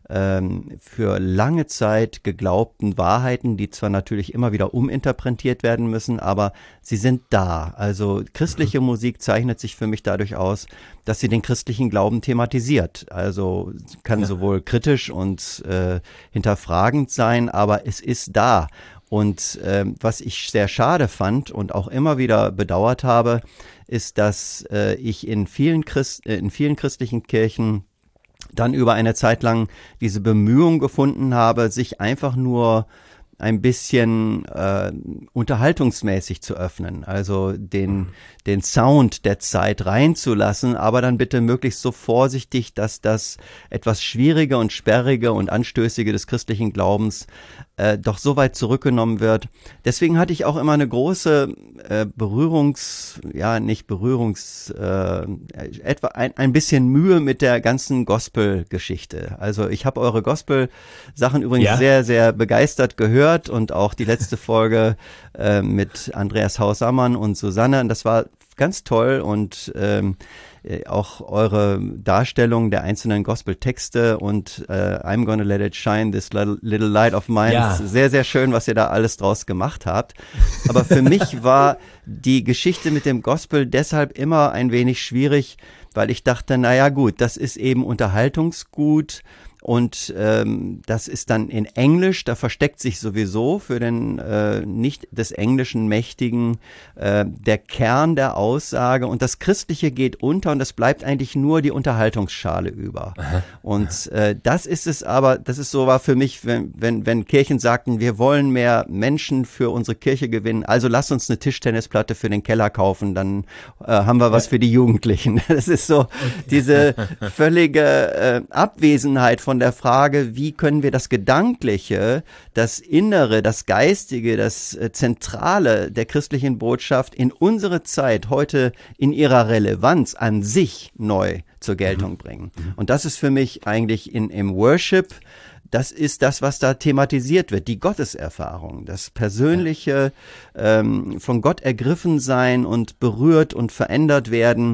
ähm, für lange Zeit geglaubten Wahrheiten, die zwar natürlich immer wieder uminterpretiert werden müssen, aber sie sind da. Also christliche Musik zeichnet sich für mich dadurch aus, dass sie den christlichen Glauben thematisiert. Also kann ja. sowohl kritisch und äh, hinterfragend sein, aber es ist da. Und äh, was ich sehr schade fand und auch immer wieder bedauert habe, ist, dass äh, ich in vielen Christ, äh, in vielen christlichen Kirchen dann über eine Zeit lang diese Bemühung gefunden habe, sich einfach nur ein bisschen äh, unterhaltungsmäßig zu öffnen, also den den Sound der Zeit reinzulassen, aber dann bitte möglichst so vorsichtig, dass das etwas Schwierige und Sperrige und Anstößige des christlichen Glaubens äh, doch so weit zurückgenommen wird. Deswegen hatte ich auch immer eine große äh, Berührungs, ja nicht Berührungs, äh, etwa ein, ein bisschen Mühe mit der ganzen Gospel-Geschichte. Also ich habe eure Gospel-Sachen übrigens ja. sehr, sehr begeistert gehört und auch die letzte Folge äh, mit Andreas Haussammann und Susanne, und das war ganz toll, und ähm, auch eure Darstellung der einzelnen Gospel-Texte und äh, I'm gonna let it shine, this little, little light of mine, ja. sehr, sehr schön, was ihr da alles draus gemacht habt. Aber für mich war die Geschichte mit dem Gospel deshalb immer ein wenig schwierig, weil ich dachte, naja gut, das ist eben Unterhaltungsgut. Und ähm, das ist dann in Englisch, da versteckt sich sowieso für den äh, nicht des Englischen Mächtigen äh, der Kern der Aussage, und das Christliche geht unter und es bleibt eigentlich nur die Unterhaltungsschale über. Aha. Und äh, das ist es aber, das ist so war für mich, wenn, wenn, wenn Kirchen sagten, wir wollen mehr Menschen für unsere Kirche gewinnen, also lass uns eine Tischtennisplatte für den Keller kaufen, dann äh, haben wir was für die Jugendlichen. Das ist so diese völlige äh, Abwesenheit von von der Frage, wie können wir das Gedankliche, das Innere, das Geistige, das äh, Zentrale der christlichen Botschaft in unsere Zeit heute in ihrer Relevanz an sich neu zur Geltung bringen. Und das ist für mich eigentlich in, im Worship, das ist das, was da thematisiert wird, die Gotteserfahrung, das persönliche ähm, von Gott ergriffen sein und berührt und verändert werden.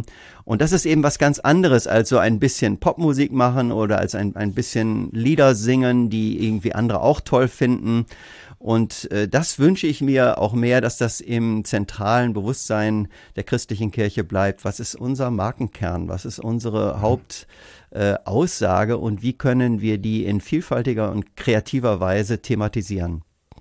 Und das ist eben was ganz anderes als so ein bisschen Popmusik machen oder als ein, ein bisschen Lieder singen, die irgendwie andere auch toll finden. Und äh, das wünsche ich mir auch mehr, dass das im zentralen Bewusstsein der christlichen Kirche bleibt. Was ist unser Markenkern? Was ist unsere Hauptaussage? Äh, und wie können wir die in vielfältiger und kreativer Weise thematisieren?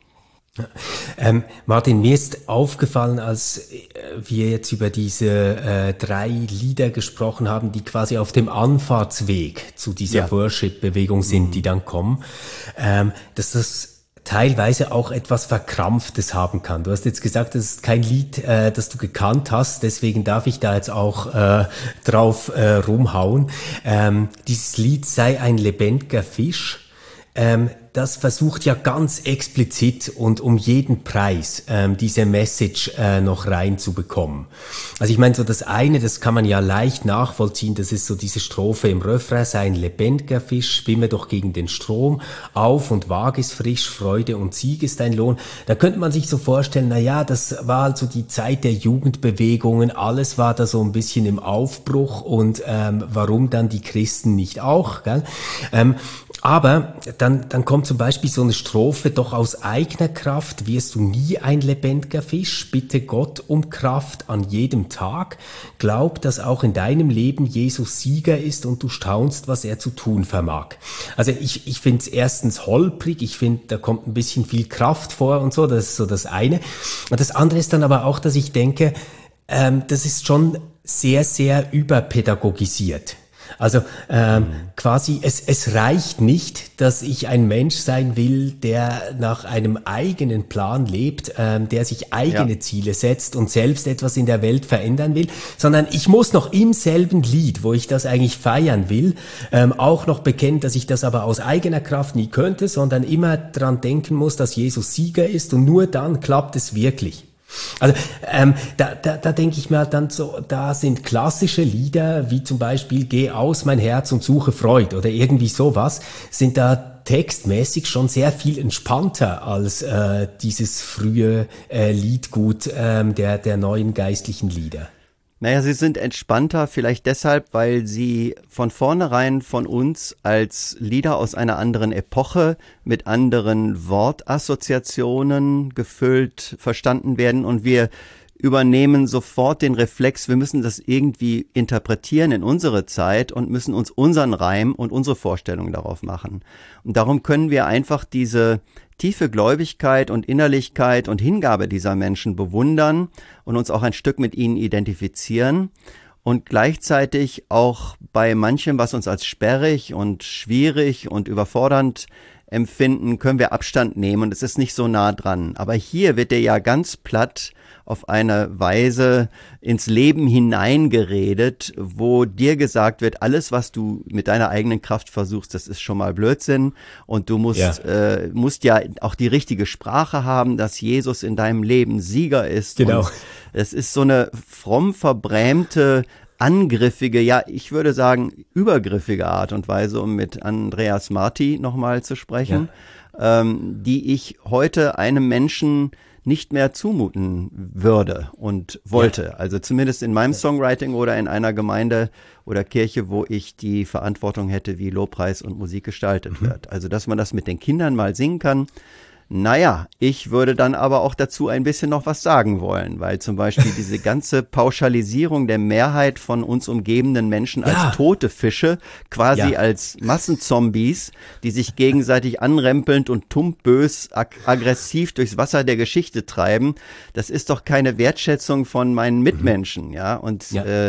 Ähm, Martin, mir ist aufgefallen, als wir jetzt über diese äh, drei Lieder gesprochen haben, die quasi auf dem Anfahrtsweg zu dieser ja. Worship-Bewegung sind, mhm. die dann kommen, ähm, dass das teilweise auch etwas Verkrampftes haben kann. Du hast jetzt gesagt, das ist kein Lied, äh, das du gekannt hast, deswegen darf ich da jetzt auch äh, drauf äh, rumhauen. Ähm, dieses Lied sei ein lebendiger Fisch. Ähm, das versucht ja ganz explizit und um jeden Preis ähm, diese Message äh, noch reinzubekommen. Also ich meine, so das eine, das kann man ja leicht nachvollziehen, das ist so diese Strophe im Refrain, sei ein lebendiger Fisch, schwimme doch gegen den Strom, auf und wag es frisch, Freude und Sieg ist dein Lohn. Da könnte man sich so vorstellen, na ja, das war also die Zeit der Jugendbewegungen, alles war da so ein bisschen im Aufbruch und ähm, warum dann die Christen nicht auch, gell? Ähm, aber dann, dann kommt zum Beispiel so eine Strophe, doch aus eigener Kraft wirst du nie ein lebendiger Fisch, bitte Gott um Kraft an jedem Tag, glaub, dass auch in deinem Leben Jesus Sieger ist und du staunst, was er zu tun vermag. Also ich, ich finde es erstens holprig, ich finde, da kommt ein bisschen viel Kraft vor und so, das ist so das eine. Und das andere ist dann aber auch, dass ich denke, ähm, das ist schon sehr, sehr überpädagogisiert. Also ähm, mhm. quasi, es, es reicht nicht, dass ich ein Mensch sein will, der nach einem eigenen Plan lebt, ähm, der sich eigene ja. Ziele setzt und selbst etwas in der Welt verändern will, sondern ich muss noch im selben Lied, wo ich das eigentlich feiern will, ähm, auch noch bekennen, dass ich das aber aus eigener Kraft nie könnte, sondern immer dran denken muss, dass Jesus Sieger ist und nur dann klappt es wirklich. Also ähm, da, da, da denke ich mir halt dann so, da sind klassische Lieder, wie zum Beispiel Geh aus mein Herz und suche Freud oder irgendwie sowas, sind da textmäßig schon sehr viel entspannter als äh, dieses frühe äh, Liedgut ähm, der, der neuen geistlichen Lieder. Naja, sie sind entspannter, vielleicht deshalb, weil sie von vornherein von uns als Lieder aus einer anderen Epoche mit anderen Wortassoziationen gefüllt verstanden werden und wir übernehmen sofort den Reflex, wir müssen das irgendwie interpretieren in unsere Zeit und müssen uns unseren Reim und unsere Vorstellung darauf machen. Und darum können wir einfach diese tiefe Gläubigkeit und Innerlichkeit und Hingabe dieser Menschen bewundern und uns auch ein Stück mit ihnen identifizieren und gleichzeitig auch bei manchem, was uns als sperrig und schwierig und überfordernd empfinden, können wir Abstand nehmen und es ist nicht so nah dran. Aber hier wird er ja ganz platt auf eine Weise ins Leben hineingeredet, wo dir gesagt wird, alles, was du mit deiner eigenen Kraft versuchst, das ist schon mal Blödsinn und du musst, ja. Äh, musst ja auch die richtige Sprache haben, dass Jesus in deinem Leben Sieger ist. Genau. Und es ist so eine fromm verbrämte, angriffige, ja, ich würde sagen, übergriffige Art und Weise, um mit Andreas Marti nochmal zu sprechen, ja. ähm, die ich heute einem Menschen nicht mehr zumuten würde und wollte. Ja. Also zumindest in meinem Songwriting oder in einer Gemeinde oder Kirche, wo ich die Verantwortung hätte, wie Lobpreis und Musik gestaltet mhm. wird. Also dass man das mit den Kindern mal singen kann. Naja, ich würde dann aber auch dazu ein bisschen noch was sagen wollen, weil zum Beispiel diese ganze Pauschalisierung der Mehrheit von uns umgebenden Menschen als ja. tote Fische, quasi ja. als Massenzombies, die sich gegenseitig anrempelnd und tumpbös ag- aggressiv durchs Wasser der Geschichte treiben, das ist doch keine Wertschätzung von meinen Mitmenschen, ja, und ja. Äh,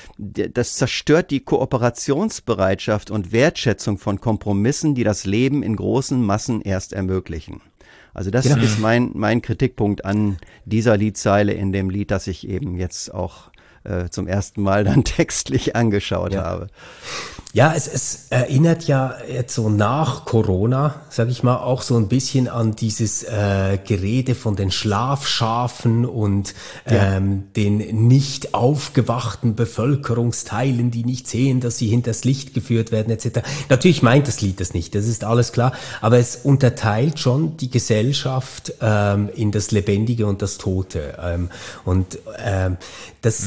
das zerstört die Kooperationsbereitschaft und Wertschätzung von Kompromissen, die das Leben in großen Massen erst ermöglichen. Also das genau. ist mein, mein Kritikpunkt an dieser Liedzeile in dem Lied, das ich eben jetzt auch äh, zum ersten Mal dann textlich angeschaut ja. habe. Ja, es, es erinnert ja jetzt so nach Corona, sag ich mal, auch so ein bisschen an dieses äh, Gerede von den Schlafschafen und ja. ähm, den nicht aufgewachten Bevölkerungsteilen, die nicht sehen, dass sie hinters Licht geführt werden et cetera. Natürlich meint das Lied das nicht, das ist alles klar, aber es unterteilt schon die Gesellschaft ähm, in das Lebendige und das Tote. Ähm, und ähm, das mhm.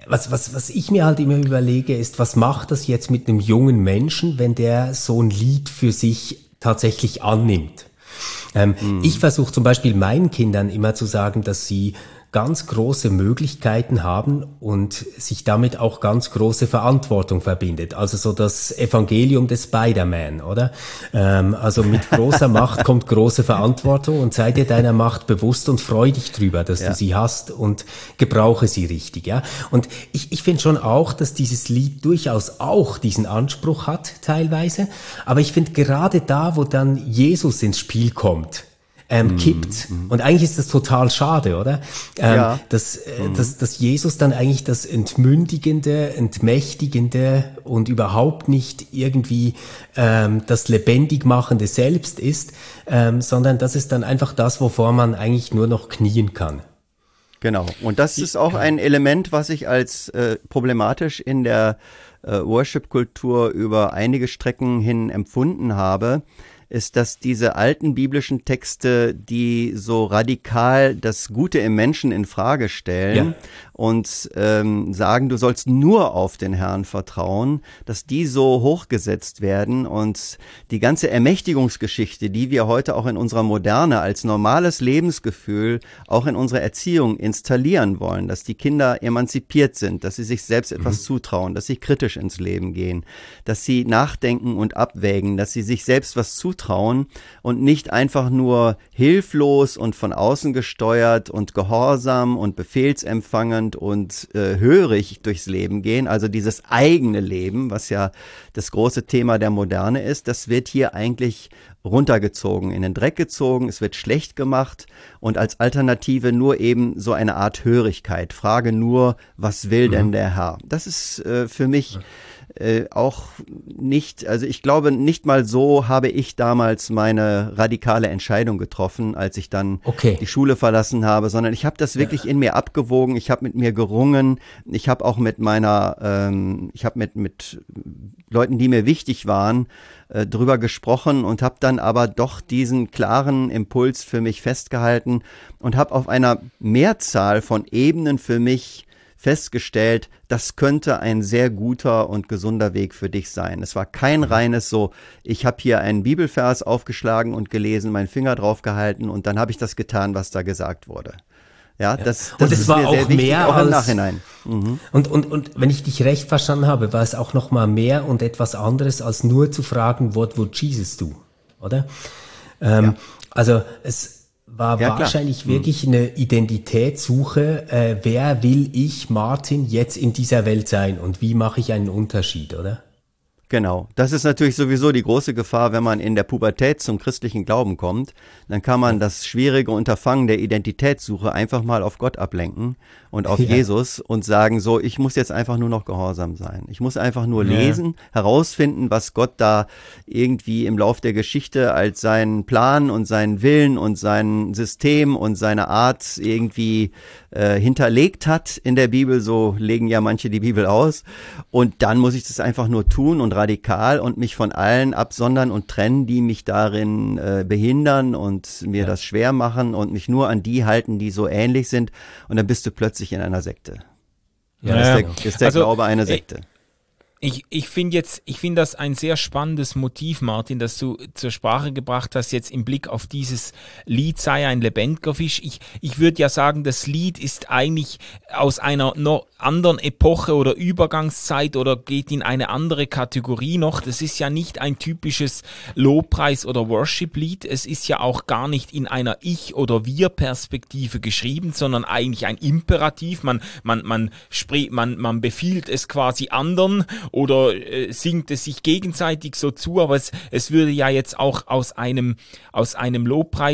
was, was, was ich mir halt immer überlege, ist, was macht das jetzt mit einem jungen Menschen, wenn der so ein Lied für sich tatsächlich annimmt? Ähm, mhm. Ich versuche zum Beispiel meinen Kindern immer zu sagen, dass sie ganz große Möglichkeiten haben und sich damit auch ganz große Verantwortung verbindet. Also so das Evangelium des Spider-Man, oder? Ähm, also mit großer Macht kommt große Verantwortung und sei dir deiner Macht bewusst und freu dich drüber, dass ja. du sie hast und gebrauche sie richtig, ja. Und ich, ich finde schon auch, dass dieses Lied durchaus auch diesen Anspruch hat, teilweise. Aber ich finde gerade da, wo dann Jesus ins Spiel kommt, Ähm, kippt. Mm, mm. Und eigentlich ist das total schade, oder? Ähm, ja. dass, äh, mm. dass, dass Jesus dann eigentlich das Entmündigende, Entmächtigende und überhaupt nicht irgendwie ähm, das Lebendigmachende selbst ist, ähm, sondern das ist dann einfach das, wovor man eigentlich nur noch knien kann. Genau. Und das ist auch ein Element, was ich als äh, problematisch in der äh, Worship-Kultur über einige Strecken hin empfunden habe, ist, dass diese alten biblischen Texte, die so radikal das Gute im Menschen in Frage stellen ja. und ähm, sagen, du sollst nur auf den Herrn vertrauen, dass die so hochgesetzt werden und die ganze Ermächtigungsgeschichte, die wir heute auch in unserer Moderne als normales Lebensgefühl auch in unserer Erziehung installieren wollen, dass die Kinder emanzipiert sind, dass sie sich selbst etwas mhm. zutrauen, dass sie kritisch ins Leben gehen, dass sie nachdenken und abwägen, dass sie sich selbst was zutrauen und nicht einfach nur hilflos und von außen gesteuert und gehorsam und befehlsempfangend und äh, hörig durchs Leben gehen. Also dieses eigene Leben, was ja das große Thema der Moderne ist, das wird hier eigentlich runtergezogen, in den Dreck gezogen, es wird schlecht gemacht und als Alternative nur eben so eine Art Hörigkeit. Frage nur, was will mhm. denn der Herr? Das ist äh, für mich Äh, auch nicht, also ich glaube, nicht mal so habe ich damals meine radikale Entscheidung getroffen, als ich dann okay. die Schule verlassen habe, sondern ich habe das wirklich ja. in mir abgewogen, ich habe mit mir gerungen, ich habe auch mit meiner, ähm, ich habe mit, mit Leuten, die mir wichtig waren, äh, drüber gesprochen und habe dann aber doch diesen klaren Impuls für mich festgehalten und habe auf einer Mehrzahl von Ebenen für mich festgestellt, das könnte ein sehr guter und gesunder Weg für dich sein. Es war kein reines so, ich habe hier einen Bibelvers aufgeschlagen und gelesen, meinen Finger drauf gehalten und dann habe ich das getan, was da gesagt wurde. Ja, das, das und es ist war mir auch sehr wichtig, mehr auch im als, Nachhinein. Mhm. Und, und, und wenn ich dich recht verstanden habe, war es auch noch mal mehr und etwas anderes, als nur zu fragen, what would Jesus do, oder? Ähm, ja. Also es war ja, wahrscheinlich klar. wirklich eine Identitätssuche, äh, wer will ich, Martin, jetzt in dieser Welt sein und wie mache ich einen Unterschied, oder? Genau, das ist natürlich sowieso die große Gefahr, wenn man in der Pubertät zum christlichen Glauben kommt, dann kann man das schwierige Unterfangen der Identitätssuche einfach mal auf Gott ablenken und auf ja. Jesus und sagen so, ich muss jetzt einfach nur noch gehorsam sein. Ich muss einfach nur ja. lesen, herausfinden, was Gott da irgendwie im Lauf der Geschichte als seinen Plan und seinen Willen und sein System und seine Art irgendwie äh, hinterlegt hat in der Bibel. So legen ja manche die Bibel aus. Und dann muss ich das einfach nur tun und radikal und mich von allen absondern und trennen, die mich darin äh, behindern und mir ja. das schwer machen und mich nur an die halten, die so ähnlich sind. Und dann bist du plötzlich in einer Sekte. Ja, ja, ist der, ist der also, Glaube eine Sekte. Ich, ich finde jetzt, ich finde das ein sehr spannendes Motiv, Martin, das du zur Sprache gebracht hast, jetzt im Blick auf dieses Lied sei ein lebendiger Fisch. Ich, ich würde ja sagen, das Lied ist eigentlich aus einer noch anderen Epoche oder Übergangszeit oder geht in eine andere Kategorie noch. Das ist ja nicht ein typisches Lobpreis- oder Worship-Lied. Es ist ja auch gar nicht in einer Ich- oder Wir-Perspektive geschrieben, sondern eigentlich ein Imperativ. Man, man, man, spricht, man, man befiehlt es quasi anderen oder äh, singt es sich gegenseitig so zu, aber es, es würde ja jetzt auch aus einem, aus einem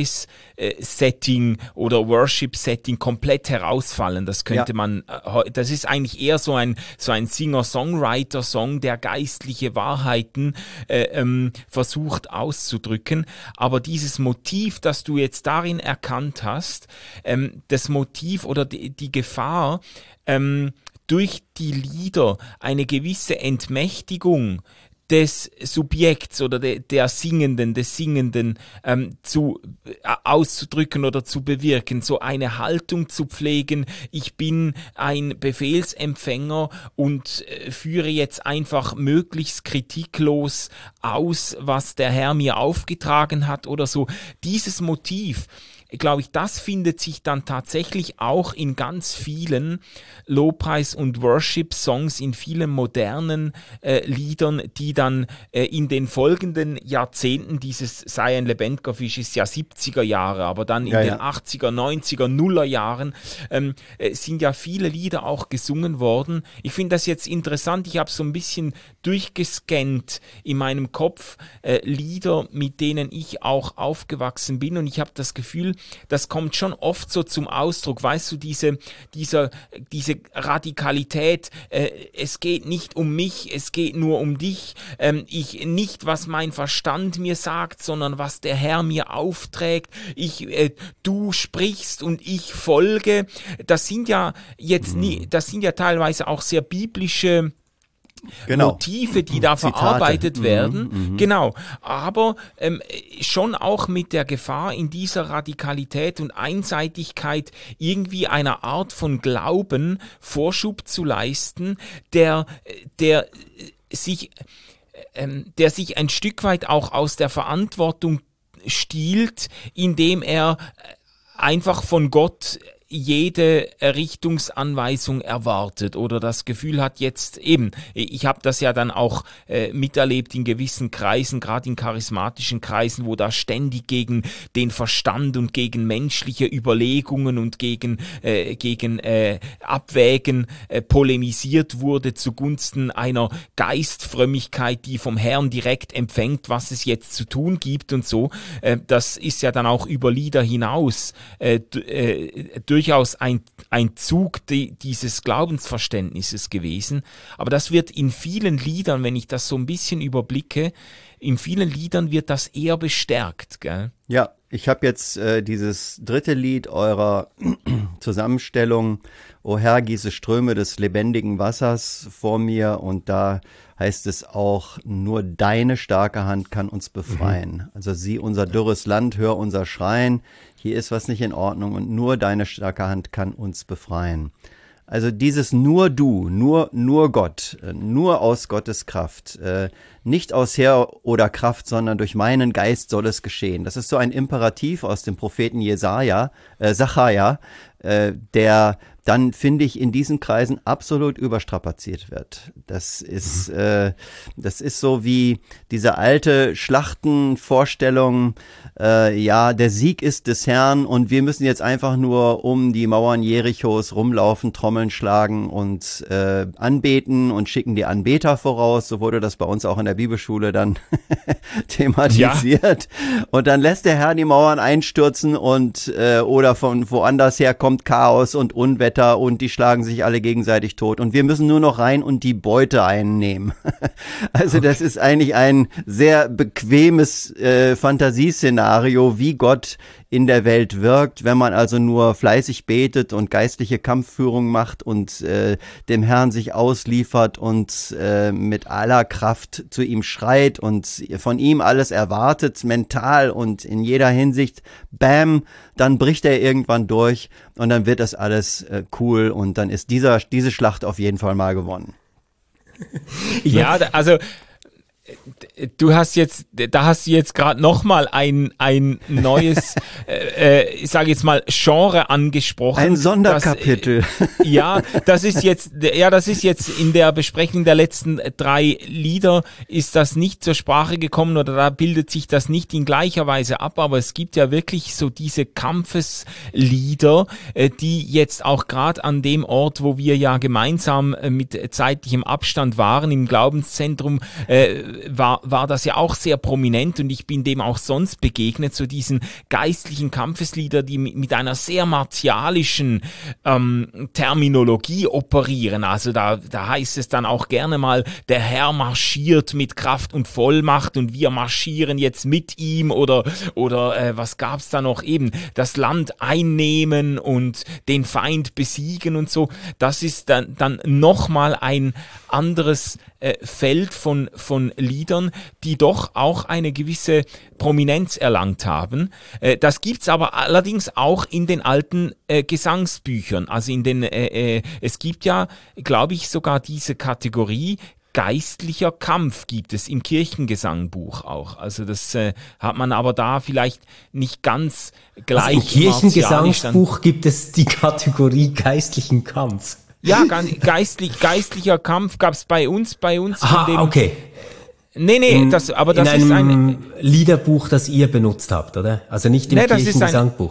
Lobpreis-Setting äh, oder Worship-Setting komplett herausfallen. Das könnte ja. man, äh, das ist eigentlich eher so ein, so ein Singer-Songwriter-Song, der geistliche Wahrheiten äh, ähm, versucht auszudrücken. Aber dieses Motiv, das du jetzt darin erkannt hast, ähm, das Motiv oder die, die Gefahr, ähm, durch die Lieder eine gewisse Entmächtigung des Subjekts oder de, der Singenden, des Singenden ähm, zu äh, auszudrücken oder zu bewirken, so eine Haltung zu pflegen, ich bin ein Befehlsempfänger und äh, führe jetzt einfach möglichst kritiklos aus, was der Herr mir aufgetragen hat oder so. Dieses Motiv, glaube ich, das findet sich dann tatsächlich auch in ganz vielen Lobpreis- und Worship-Songs, in vielen modernen äh, Liedern, die dann äh, in den folgenden Jahrzehnten, dieses Sei ein lebendiger Fisch ist ja siebziger Jahre, aber dann in ja, den ja. achtziger, neunziger, Nuller Jahren ähm, äh, sind ja viele Lieder auch gesungen worden. Ich finde das jetzt interessant, ich habe so ein bisschen durchgescannt in meinem Kopf äh, Lieder, mit denen ich auch aufgewachsen bin, und ich habe das Gefühl, das kommt schon oft so zum Ausdruck, weißt du, diese, dieser, diese Radikalität, äh, es geht nicht um mich, es geht nur um dich, ähm, ich nicht, was mein Verstand mir sagt, sondern was der Herr mir aufträgt, ich, äh, du sprichst und ich folge, das sind ja jetzt nie, das sind ja teilweise auch sehr biblische Genau. Motive, die da Zitate. verarbeitet werden, Mhm, mhm. genau, aber ähm, schon auch mit der Gefahr, in dieser Radikalität und Einseitigkeit irgendwie einer Art von Glauben Vorschub zu leisten, der, der sich, ähm, der sich ein Stück weit auch aus der Verantwortung stiehlt, indem er einfach von Gott jede Richtungsanweisung erwartet oder das Gefühl hat, jetzt eben, ich habe das ja dann auch äh, miterlebt in gewissen Kreisen, gerade in charismatischen Kreisen, wo da ständig gegen den Verstand und gegen menschliche Überlegungen und gegen, äh, gegen äh, Abwägen äh, polemisiert wurde zugunsten einer Geistfrömmigkeit, die vom Herrn direkt empfängt, was es jetzt zu tun gibt und so. Äh, das ist ja dann auch über Lieder hinaus äh, d- äh, durchaus ein, ein Zug die, dieses Glaubensverständnisses gewesen. Aber das wird in vielen Liedern, wenn ich das so ein bisschen überblicke, in vielen Liedern wird das eher bestärkt, gell? Ja, ich habe jetzt äh, dieses dritte Lied eurer Zusammenstellung, O Herr, gieße Ströme des lebendigen Wassers vor mir, und da heißt es auch, nur deine starke Hand kann uns befreien. Mhm. Also sieh unser dürres Land, hör unser Schreien, hier ist was nicht in Ordnung und nur deine starke Hand kann uns befreien. Also dieses nur du, nur, nur Gott, nur aus Gottes Kraft, äh, nicht aus Heer oder Kraft, sondern durch meinen Geist soll es geschehen. Das ist so ein Imperativ aus dem Propheten Jesaja, äh, Sacharja, äh, der dann, finde ich, in diesen Kreisen absolut überstrapaziert wird. Das ist, mhm. äh, das ist so wie diese alte Schlachtenvorstellung, äh, ja, der Sieg ist des Herrn und wir müssen jetzt einfach nur um die Mauern Jerichos rumlaufen, Trommeln schlagen und äh, anbeten und schicken die Anbeter voraus. So wurde das bei uns auch in der Bibelschule dann thematisiert. Ja. Und dann lässt der Herr die Mauern einstürzen und äh, oder von woanders her kommt Chaos und Unwetter und die schlagen sich alle gegenseitig tot und wir müssen nur noch rein und die Beute einnehmen. Also okay. Das ist eigentlich ein sehr bequemes äh, Fantasieszenario, wie Gott in der Welt wirkt, wenn man also nur fleißig betet und geistliche Kampfführung macht und äh, dem Herrn sich ausliefert und äh, mit aller Kraft zu ihm schreit und von ihm alles erwartet, mental und in jeder Hinsicht, bam, dann bricht er irgendwann durch und dann wird das alles äh, cool und dann ist dieser diese Schlacht auf jeden Fall mal gewonnen. Ja, also du hast jetzt, da hast du jetzt gerade nochmal ein, ein neues, äh, äh, ich sage jetzt mal, Genre angesprochen. Ein Sonderkapitel. Das, äh, ja, das ist jetzt, ja, das ist jetzt in der Besprechung der letzten drei Lieder ist das nicht zur Sprache gekommen oder da bildet sich das nicht in gleicher Weise ab, aber es gibt ja wirklich so diese Kampfeslieder, äh, die jetzt auch gerade an dem Ort, wo wir ja gemeinsam äh, mit zeitlichem Abstand waren, im Glaubenszentrum, äh, war, war das ja auch sehr prominent und ich bin dem auch sonst begegnet, so diesen geistlichen Kampfeslieder, die mit, mit einer sehr martialischen ähm, Terminologie operieren. Also da, da heißt es dann auch gerne mal, der Herr marschiert mit Kraft und Vollmacht und wir marschieren jetzt mit ihm oder, oder äh, was gab's da noch eben, das Land einnehmen und den Feind besiegen und so. Das ist dann, dann nochmal ein anderes äh, Feld von, von Liedern, die doch auch eine gewisse Prominenz erlangt haben. Äh, das gibt's aber allerdings auch in den alten äh, Gesangsbüchern. Also in den, äh, äh, es gibt ja, glaube ich, sogar diese Kategorie geistlicher Kampf gibt es im Kirchengesangbuch auch. Also das äh, hat man aber da vielleicht nicht ganz gleich. Also im Kirchengesangbuch gibt es die Kategorie geistlichen Kampf. Ja, geistlich, geistlicher Kampf gab es bei uns, bei uns. Aha, in dem, okay. Nee, nee, in, das, aber das in ist einem ein Liederbuch, das ihr benutzt habt, oder? Also nicht im nee, Kirchengesangbuch.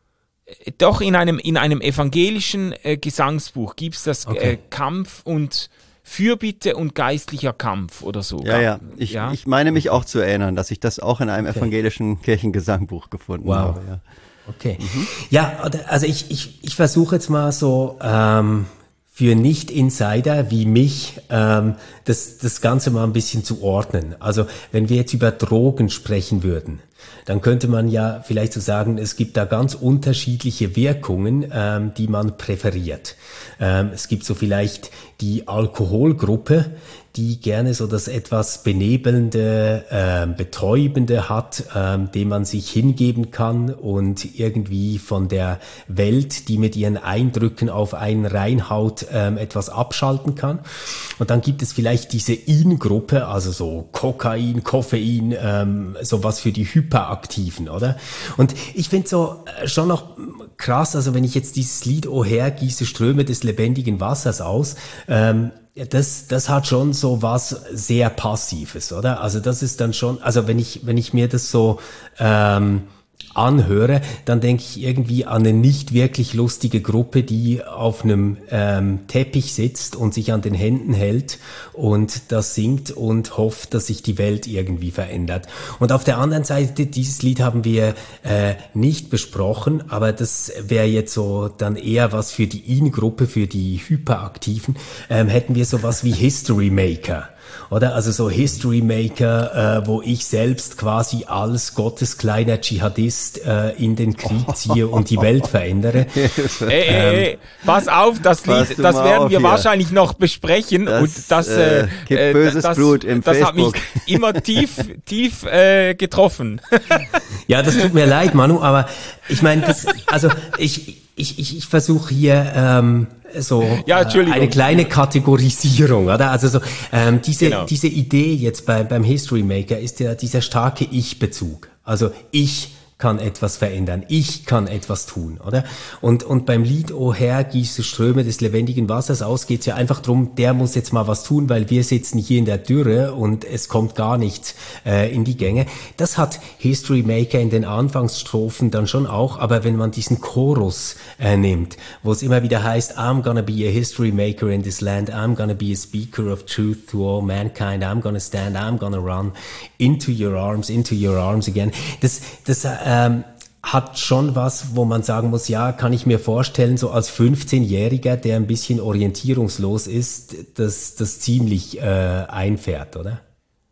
Doch, in einem, in einem evangelischen äh, Gesangsbuch gibt es das okay. äh, Kampf und Fürbitte und geistlicher Kampf oder so. Ja, ja. Ich, ja. ich meine mich auch zu erinnern, dass ich das auch in einem okay. evangelischen Kirchengesangbuch gefunden wow. habe. Ja. Okay. Mhm. Ja, also ich, ich, ich versuche jetzt mal so ähm, für Nicht-Insider wie mich ähm, das, das Ganze mal ein bisschen zu ordnen. Also wenn wir jetzt über Drogen sprechen würden, dann könnte man ja vielleicht so sagen, es gibt da ganz unterschiedliche Wirkungen, ähm, die man präferiert. Ähm, es gibt so vielleicht die Alkoholgruppe, die gerne so das etwas Benebelnde, äh, Betäubende hat, ähm, dem man sich hingeben kann und irgendwie von der Welt, die mit ihren Eindrücken auf einen reinhaut, ähm, etwas abschalten kann. Und dann gibt es vielleicht diese In-Gruppe, also so Kokain, Koffein, ähm, sowas für die Hyperaktiven, oder? Und ich finde so äh, schon noch krass, also wenn ich jetzt dieses Lied O Herr, gieße Ströme des lebendigen Wassers aus, ähm, Das, das hat schon so was sehr Passives, oder? Also das ist dann schon, also wenn ich, wenn ich mir das so ähm, anhöre, dann denke ich irgendwie an eine nicht wirklich lustige Gruppe, die auf einem ähm, Teppich sitzt und sich an den Händen hält und das singt und hofft, dass sich die Welt irgendwie verändert. Und auf der anderen Seite, dieses Lied haben wir äh, nicht besprochen, aber das wäre jetzt so dann eher was für die In-Gruppe, für die Hyperaktiven, ähm, hätten wir sowas wie History Maker. Oder? Also so History Maker, äh, wo ich selbst quasi als Gottes kleiner Dschihadist äh, in den Krieg ziehe und die Welt verändere. Ey, ey, ey, pass auf, das Lied, das werden wir hier wahrscheinlich noch besprechen. Das, und das äh, gibt äh, böses das, Blut im das Facebook. hat mich immer tief, tief äh, getroffen. Ja, das tut mir leid, Manu, aber ich meine, das, also ich, ich, ich, ich versuche hier ähm, so ja, äh, eine kleine Kategorisierung, oder? Also so ähm, diese genau. diese Idee jetzt bei, beim History Maker ist ja dieser starke Ich-Bezug. Also ich kann etwas verändern, ich kann etwas tun, oder? Und und beim Lied O Herr, gieße Ströme des lebendigen Wassers aus, geht's ja einfach drum, der muss jetzt mal was tun, weil wir sitzen hier in der Dürre und es kommt gar nichts äh, in die Gänge. Das hat History Maker in den Anfangsstrophen dann schon auch, aber wenn man diesen Chorus äh, nimmt, wo es immer wieder heißt, I'm gonna be a history maker in this land, I'm gonna be a speaker of truth to all mankind, I'm gonna stand, I'm gonna run into your arms, into your arms again. Das, das Ähm, hat schon was, wo man sagen muss, ja, kann ich mir vorstellen, so als fünfzehnjähriger, der ein bisschen orientierungslos ist, dass das ziemlich äh, einfährt, oder?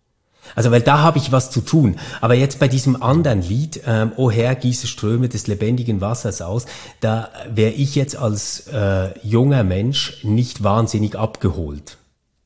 Also, weil da habe ich was zu tun. Aber jetzt bei diesem anderen Lied, ähm, O Herr, gieße Ströme des lebendigen Wassers aus, da wäre ich jetzt als äh, junger Mensch nicht wahnsinnig abgeholt.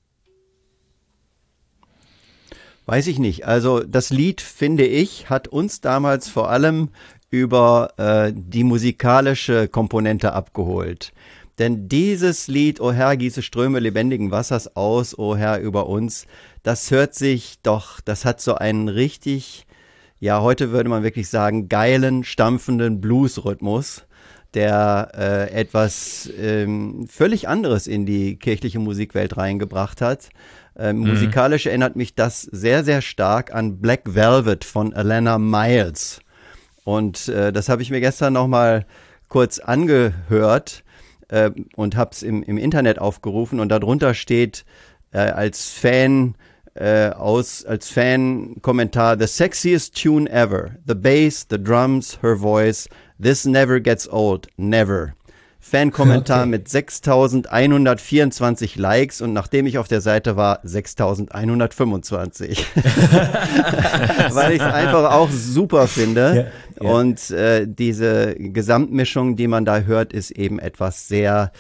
Weiß ich nicht. Also das Lied, finde ich, hat uns damals vor allem über äh, die musikalische Komponente abgeholt. Denn dieses Lied, O Herr, gieße Ströme lebendigen Wassers aus, O Herr, über uns, das hört sich doch, das hat so einen richtig, ja, heute würde man wirklich sagen, geilen, stampfenden Blues-Rhythmus, der äh, etwas ähm, völlig anderes in die kirchliche Musikwelt reingebracht hat. Ähm, mhm. Musikalisch erinnert mich das sehr, sehr stark an Black Velvet von Alana Miles. Und äh, das habe ich mir gestern nochmal kurz angehört äh, und habe es im, im Internet aufgerufen. Und darunter steht äh, als Fan äh, aus als Fan-Kommentar: The sexiest tune ever. The bass, the drums, her voice. This never gets old. Never. Fan-Kommentar okay. mit sechstausendeinhundertvierundzwanzig Likes und nachdem ich auf der Seite war, sechstausendeinhundertfünfundzwanzig. Weil ich es einfach auch super finde. Ja, ja. Und äh, diese Gesamtmischung, die man da hört, ist eben etwas sehr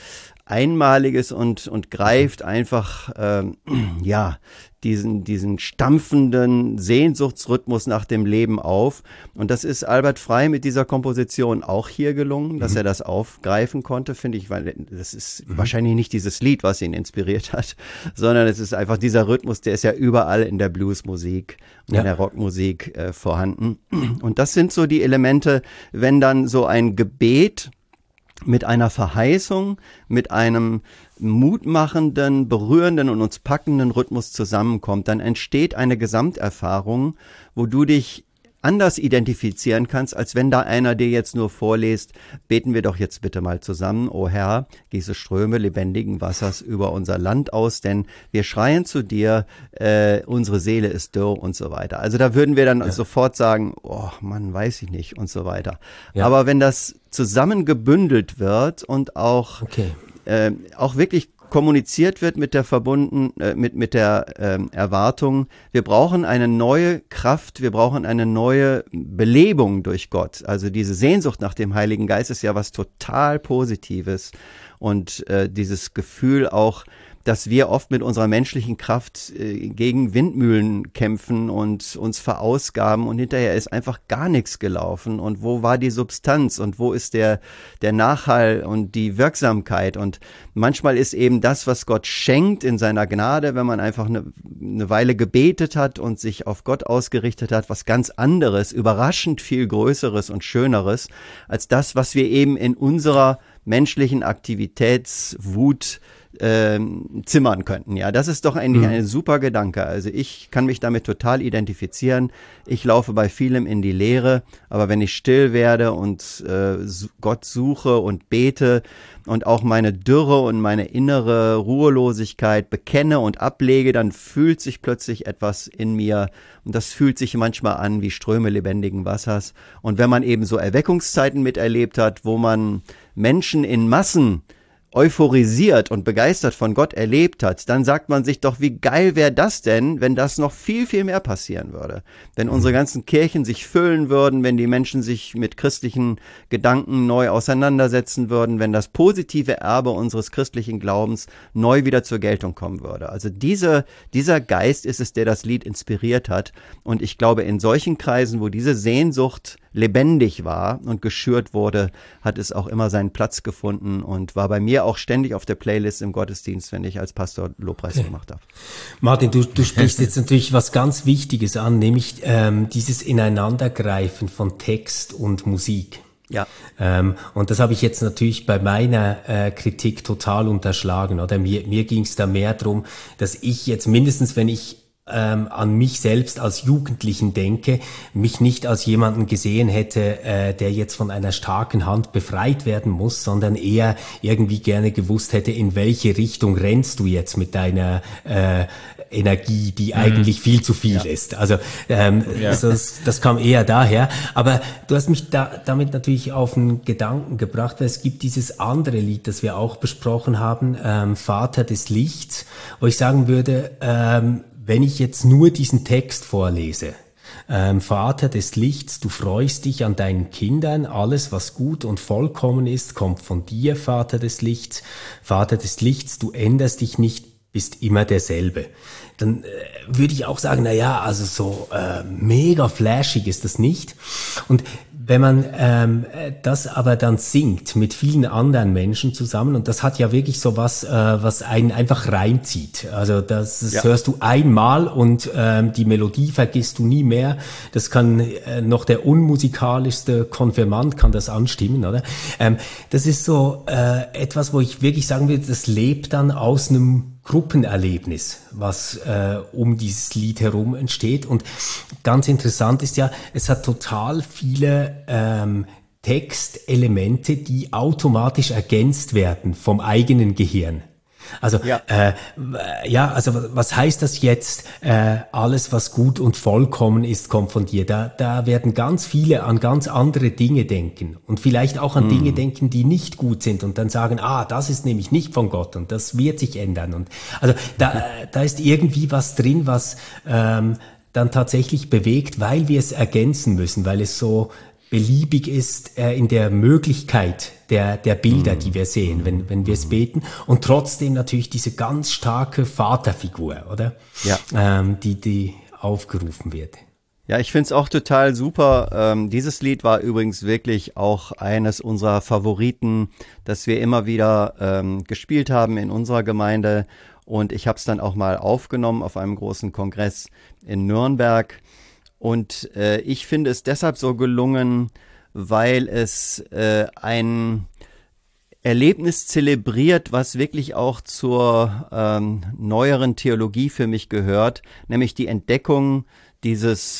Einmaliges und, und greift einfach, ähm, ja, diesen, diesen stampfenden Sehnsuchtsrhythmus nach dem Leben auf. Und das ist Albert Frey mit dieser Komposition auch hier gelungen, dass mhm. er das aufgreifen konnte, finde ich, weil das ist mhm. wahrscheinlich nicht dieses Lied, was ihn inspiriert hat, sondern es ist einfach dieser Rhythmus, der ist ja überall in der Bluesmusik und ja. in der Rockmusik äh, vorhanden. Und das sind so die Elemente, wenn dann so ein Gebet mit einer Verheißung, mit einem mutmachenden, berührenden und uns packenden Rhythmus zusammenkommt, dann entsteht eine Gesamterfahrung, wo du dich anders identifizieren kannst, als wenn da einer dir jetzt nur vorliest, beten wir doch jetzt bitte mal zusammen, o Herr, gieße Ströme lebendigen Wassers über unser Land aus, denn wir schreien zu dir, äh, unsere Seele ist dürr und so weiter. Also da würden wir dann ja. sofort sagen, oh Mann, weiß ich nicht und so weiter. Ja. Aber wenn das zusammengebündelt wird und auch, okay. äh, auch wirklich kommuniziert wird mit der verbunden äh, mit mit der ähm, Erwartung, wir brauchen eine neue Kraft, wir brauchen eine neue Belebung durch Gott. Also diese Sehnsucht nach dem Heiligen Geist ist ja was total Positives und äh, dieses Gefühl auch, dass wir oft mit unserer menschlichen Kraft äh, gegen Windmühlen kämpfen und uns verausgaben und hinterher ist einfach gar nichts gelaufen. Und wo war die Substanz und wo ist der, der Nachhall und die Wirksamkeit? Und manchmal ist eben das, was Gott schenkt in seiner Gnade, wenn man einfach eine, eine Weile gebetet hat und sich auf Gott ausgerichtet hat, was ganz anderes, überraschend viel Größeres und Schöneres, als das, was wir eben in unserer menschlichen Aktivitätswut Ähm, zimmern könnten. Ja, das ist doch eigentlich mhm. ein super Gedanke. Also ich kann mich damit total identifizieren. Ich laufe bei vielem in die Leere, aber wenn ich still werde und äh, Gott suche und bete und auch meine Dürre und meine innere Ruhelosigkeit bekenne und ablege, dann fühlt sich plötzlich etwas in mir und das fühlt sich manchmal an wie Ströme lebendigen Wassers. Und wenn man eben so Erweckungszeiten miterlebt hat, wo man Menschen in Massen euphorisiert und begeistert von Gott erlebt hat, dann sagt man sich doch, wie geil wäre das denn, wenn das noch viel, viel mehr passieren würde. Wenn unsere ganzen Kirchen sich füllen würden, wenn die Menschen sich mit christlichen Gedanken neu auseinandersetzen würden, wenn das positive Erbe unseres christlichen Glaubens neu wieder zur Geltung kommen würde. Also diese, dieser Geist ist es, der das Lied inspiriert hat. Und ich glaube, in solchen Kreisen, wo diese Sehnsucht lebendig war und geschürt wurde, hat es auch immer seinen Platz gefunden und war bei mir auch ständig auf der Playlist im Gottesdienst, wenn ich als Pastor Lobpreis okay. gemacht habe. Martin, du, du sprichst jetzt natürlich was ganz Wichtiges an, nämlich ähm, dieses Ineinandergreifen von Text und Musik. Ja. Ähm, und das habe ich jetzt natürlich bei meiner äh, Kritik total unterschlagen. Oder mir, mir ging es da mehr drum, dass ich jetzt mindestens, wenn ich Ähm, an mich selbst als Jugendlichen denke, mich nicht als jemanden gesehen hätte, äh, der jetzt von einer starken Hand befreit werden muss, sondern eher irgendwie gerne gewusst hätte, in welche Richtung rennst du jetzt mit deiner äh, Energie, die mhm. eigentlich viel zu viel ja. ist. Also ähm, ja. das, das kam eher daher. Aber du hast mich da, damit natürlich auf einen Gedanken gebracht, weil es gibt dieses andere Lied, das wir auch besprochen haben, ähm, Vater des Lichts, wo ich sagen würde, ähm, wenn ich jetzt nur diesen Text vorlese, ähm, Vater des Lichts, du freust dich an deinen Kindern, alles was gut und vollkommen ist, kommt von dir, Vater des Lichts. Vater des Lichts, du änderst dich nicht, bist immer derselbe. Dann äh, würde ich auch sagen, na ja, also so äh, mega flashig ist das nicht. Und wenn man ähm, das aber dann singt mit vielen anderen Menschen zusammen, und das hat ja wirklich so was, äh, was einen einfach reinzieht. Also das, das ja. hörst du einmal und ähm, die Melodie vergisst du nie mehr. Das kann äh, noch der unmusikalischste Konfirmand kann das anstimmen, oder? Ähm, das ist so äh, etwas, wo ich wirklich sagen würde, das lebt dann aus einem Gruppenerlebnis, was äh, um dieses Lied herum entsteht. Und ganz interessant ist ja, es hat total viele ähm, Textelemente, die automatisch ergänzt werden vom eigenen Gehirn. Also ja. Äh, ja, also was heißt das jetzt? Äh, alles, was gut und vollkommen ist, kommt von dir. Da, da werden ganz viele an ganz andere Dinge denken und vielleicht auch an hm. Dinge denken, die nicht gut sind und dann sagen, ah, das ist nämlich nicht von Gott und das wird sich ändern. Und also da, äh, da ist irgendwie was drin, was ähm, dann tatsächlich bewegt, weil wir es ergänzen müssen, weil es so beliebig ist äh, in der Möglichkeit der, der Bilder, die wir sehen, wenn, wenn wir es beten. Und trotzdem natürlich diese ganz starke Vaterfigur, oder? Ja. Ähm, die, die aufgerufen wird. Ja, ich finde es auch total super. Ähm, dieses Lied war übrigens wirklich auch eines unserer Favoriten, das wir immer wieder ähm, gespielt haben in unserer Gemeinde. Und ich habe es dann auch mal aufgenommen auf einem großen Kongress in Nürnberg. Und äh, ich finde es deshalb so gelungen, weil es äh, ein Erlebnis zelebriert, was wirklich auch zur ähm, neueren Theologie für mich gehört, nämlich die Entdeckung dieses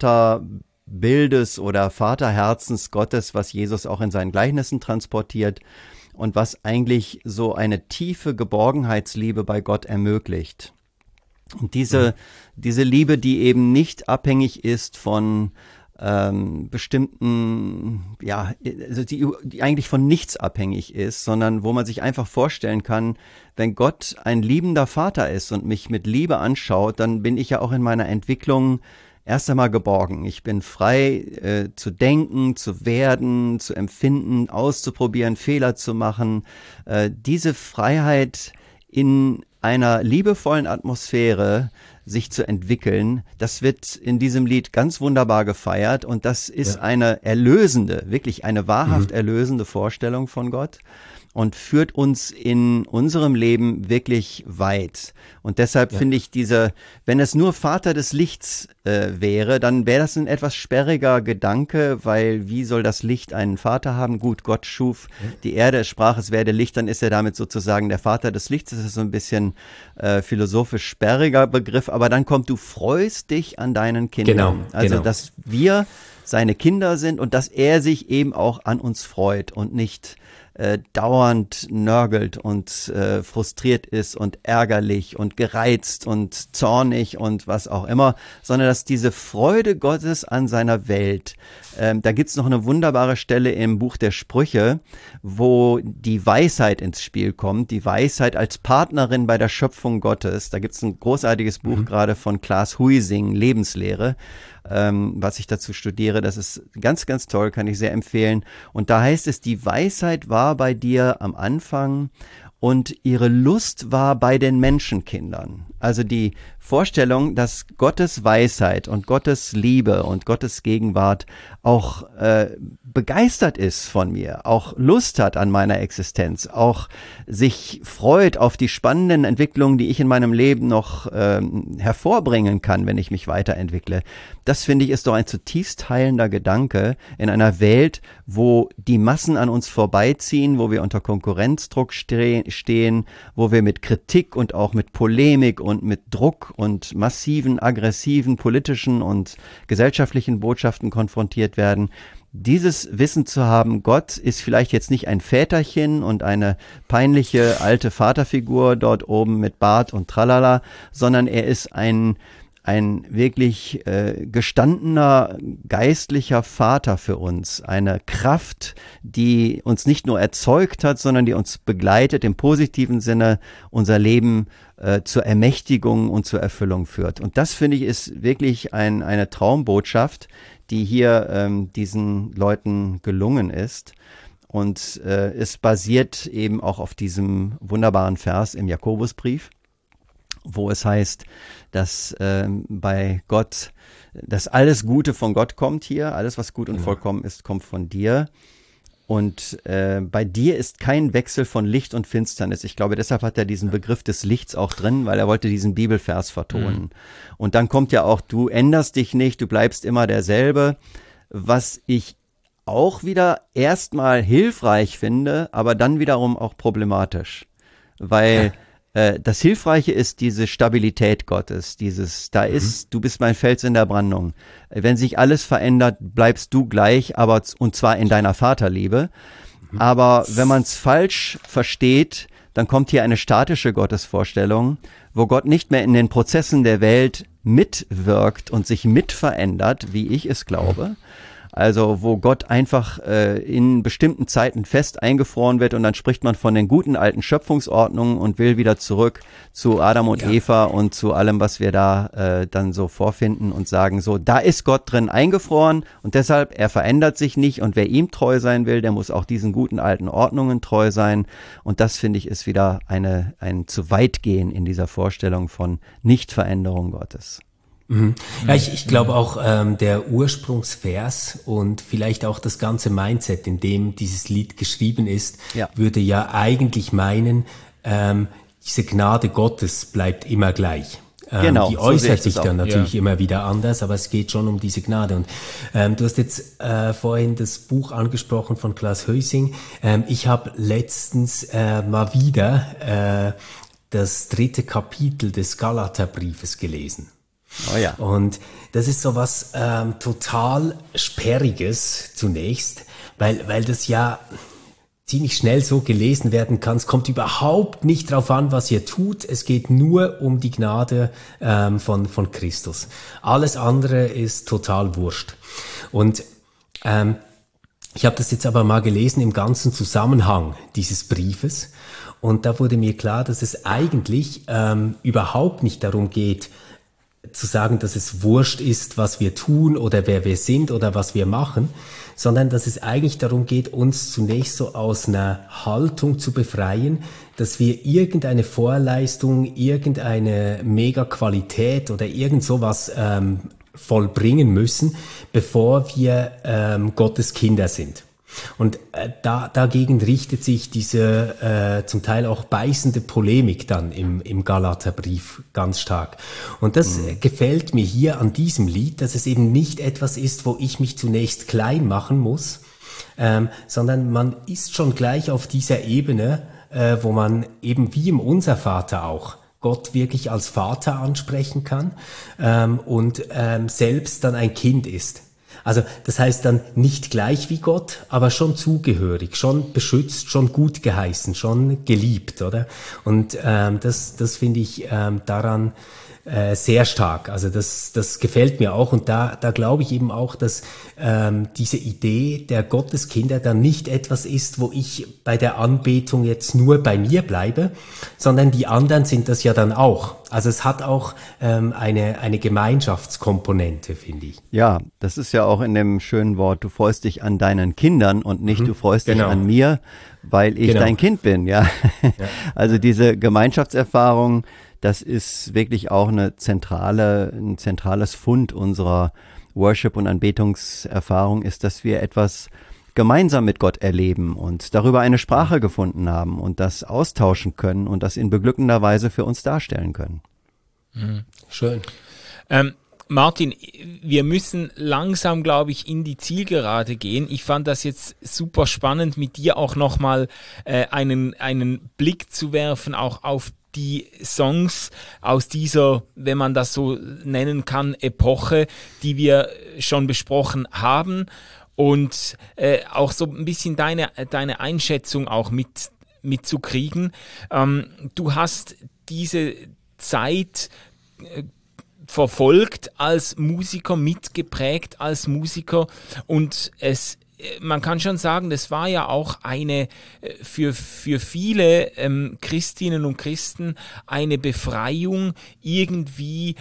Vaterbildes oder Vaterherzens Gottes, was Jesus auch in seinen Gleichnissen transportiert und was eigentlich so eine tiefe Geborgenheitsliebe bei Gott ermöglicht. Und diese, diese Liebe, die eben nicht abhängig ist von ähm, bestimmten, ja, also die, die eigentlich von nichts abhängig ist, sondern wo man sich einfach vorstellen kann, wenn Gott ein liebender Vater ist und mich mit Liebe anschaut, dann bin ich ja auch in meiner Entwicklung erst einmal geborgen. Ich bin frei äh, zu denken, zu werden, zu empfinden, auszuprobieren, Fehler zu machen. Äh, diese Freiheit in einer liebevollen Atmosphäre sich zu entwickeln, das wird in diesem Lied ganz wunderbar gefeiert und das ist ja. eine erlösende, wirklich eine wahrhaft mhm. erlösende Vorstellung von Gott und führt uns in unserem Leben wirklich weit. Und deshalb ja. finde ich diese, wenn es nur Vater des Lichts äh, wäre, dann wäre das ein etwas sperriger Gedanke, weil wie soll das Licht einen Vater haben? Gut, Gott schuf ja. die Erde, sprach, es werde Licht, dann ist er damit sozusagen der Vater des Lichts. Das ist so ein bisschen äh, philosophisch sperriger Begriff, aber dann kommt, du freust dich an deinen Kindern. Genau, also, genau. dass wir seine Kinder sind und dass er sich eben auch an uns freut und nicht äh, dauernd nörgelt und äh, frustriert ist und ärgerlich und gereizt und zornig und was auch immer, sondern dass diese Freude Gottes an seiner Welt, ähm, da gibt's noch eine wunderbare Stelle im Buch der Sprüche, wo die Weisheit ins Spiel kommt, die Weisheit als Partnerin bei der Schöpfung Gottes. Da gibt's ein großartiges Buch mhm. gerade von Klaas Huizing, Lebenslehre, ähm, was ich dazu studiere. Das ist ganz, ganz toll, kann ich sehr empfehlen. Und da heißt es, die Weisheit war bei dir am Anfang und ihre Lust war bei den Menschenkindern. Also die Vorstellung, dass Gottes Weisheit und Gottes Liebe und Gottes Gegenwart auch äh, begeistert ist von mir, auch Lust hat an meiner Existenz, auch sich freut auf die spannenden Entwicklungen, die ich in meinem Leben noch ähm, hervorbringen kann, wenn ich mich weiterentwickle. Das, finde ich, ist doch ein zutiefst heilender Gedanke in einer Welt, wo die Massen an uns vorbeiziehen, wo wir unter Konkurrenzdruck ste- stehen, wo wir mit Kritik und auch mit Polemik und mit Druck und massiven, aggressiven politischen und gesellschaftlichen Botschaften konfrontiert werden. Dieses Wissen zu haben, Gott ist vielleicht jetzt nicht ein Väterchen und eine peinliche alte Vaterfigur dort oben mit Bart und Tralala, sondern er ist ein ein wirklich äh, gestandener geistlicher Vater für uns, eine Kraft, die uns nicht nur erzeugt hat, sondern die uns begleitet, im positiven Sinne unser Leben äh, zur Ermächtigung und zur Erfüllung führt. Und das, finde ich, ist wirklich ein, eine Traumbotschaft, die hier ähm, diesen Leuten gelungen ist. Und äh, es basiert eben auch auf diesem wunderbaren Vers im Jakobusbrief, wo es heißt, dass äh, bei Gott, dass alles Gute von Gott kommt hier, alles, was gut und ja. vollkommen ist, kommt von dir. Und äh, bei dir ist kein Wechsel von Licht und Finsternis. Ich glaube, deshalb hat er diesen Begriff des Lichts auch drin, weil er wollte diesen Bibelvers vertonen. Mhm. Und dann kommt ja auch, du änderst dich nicht, du bleibst immer derselbe, was ich auch wieder erstmal hilfreich finde, aber dann wiederum auch problematisch, weil ja. Das Hilfreiche ist diese Stabilität Gottes, dieses, da ist, mhm. du bist mein Fels in der Brandung. Wenn sich alles verändert, bleibst du gleich, aber, und zwar in deiner Vaterliebe. Mhm. Aber wenn man es falsch versteht, dann kommt hier eine statische Gottesvorstellung, wo Gott nicht mehr in den Prozessen der Welt mitwirkt und sich mitverändert, wie ich es glaube. also wo Gott einfach äh, in bestimmten Zeiten fest eingefroren wird und dann spricht man von den guten alten Schöpfungsordnungen und will wieder zurück zu Adam und ja. Eva und zu allem, was wir da äh, dann so vorfinden und sagen so, da ist Gott drin eingefroren und deshalb, er verändert sich nicht und wer ihm treu sein will, der muss auch diesen guten alten Ordnungen treu sein und das finde ich ist wieder eine ein zu weit gehen in dieser Vorstellung von Nichtveränderung Gottes. Mhm. Ja, ich, ich glaube auch ähm, der Ursprungsvers und vielleicht auch das ganze Mindset, in dem dieses Lied geschrieben ist, ja. würde ja eigentlich meinen, ähm, diese Gnade Gottes bleibt immer gleich. Ähm, genau, die äußert so sich dann auch. natürlich ja. immer wieder anders, aber es geht schon um diese Gnade. Und ähm, du hast jetzt äh, vorhin das Buch angesprochen von Klaus Hösing. Ähm, ich habe letztens äh, mal wieder äh, das dritte Kapitel des Galaterbriefes gelesen. Oh ja. Und das ist so was ähm, total Sperriges zunächst, weil, weil das ja ziemlich schnell so gelesen werden kann. Es kommt überhaupt nicht drauf an, was ihr tut. Es geht nur um die Gnade ähm, von, von Christus. Alles andere ist total wurscht. Und ähm, ich habe das jetzt aber mal gelesen im ganzen Zusammenhang dieses Briefes. Und da wurde mir klar, dass es eigentlich ähm, überhaupt nicht darum geht, zu sagen, dass es wurscht ist, was wir tun oder wer wir sind oder was wir machen, sondern dass es eigentlich darum geht, uns zunächst so aus einer Haltung zu befreien, dass wir irgendeine Vorleistung, irgendeine Mega-Qualität oder irgend sowas ähm, vollbringen müssen, bevor wir ähm, Gottes Kinder sind. Und äh, da, dagegen richtet sich diese äh, zum Teil auch beißende Polemik dann im, im Galaterbrief ganz stark. Und das mhm. gefällt mir hier an diesem Lied, dass es eben nicht etwas ist, wo ich mich zunächst klein machen muss, ähm, sondern man ist schon gleich auf dieser Ebene, äh, wo man eben wie im Unservater auch Gott wirklich als Vater ansprechen kann ähm, und ähm, selbst dann ein Kind ist. Also das heißt dann nicht gleich wie Gott, aber schon zugehörig, schon beschützt, schon gut geheißen, schon geliebt, oder? Und ähm, das, das finde ich ähm, daran äh, sehr stark. Also das, das gefällt mir auch und da, da glaube ich eben auch, dass ähm, diese Idee der Gotteskinder dann nicht etwas ist, wo ich bei der Anbetung jetzt nur bei mir bleibe, sondern die anderen sind das ja dann auch. Also es hat auch ähm, eine, eine Gemeinschaftskomponente, finde ich. Ja, das ist ja auch in dem schönen Wort, du freust dich an deinen Kindern und nicht mhm, du freust genau. dich an mir, weil ich genau. dein Kind bin, ja. ja. Also diese Gemeinschaftserfahrung, das ist wirklich auch eine zentrale, ein zentrales Fund unserer Worship- und Anbetungserfahrung ist, dass wir etwas gemeinsam mit Gott erleben und darüber eine Sprache gefunden haben und das austauschen können und das in beglückender Weise für uns darstellen können. Mhm. Schön. Ähm, Martin, wir müssen langsam, glaube ich, in die Zielgerade gehen. Ich fand das jetzt super spannend, mit dir auch nochmal äh, einen, einen Blick zu werfen, auch auf die Songs aus dieser, wenn man das so nennen kann, Epoche, die wir schon besprochen haben und äh, auch so ein bisschen deine, deine Einschätzung auch mit, mitzukriegen. Ähm, du hast diese Zeit äh, verfolgt als Musiker, mitgeprägt als Musiker und es man kann schon sagen, das war ja auch eine für, für viele ähm, Christinnen und Christen eine Befreiung, irgendwie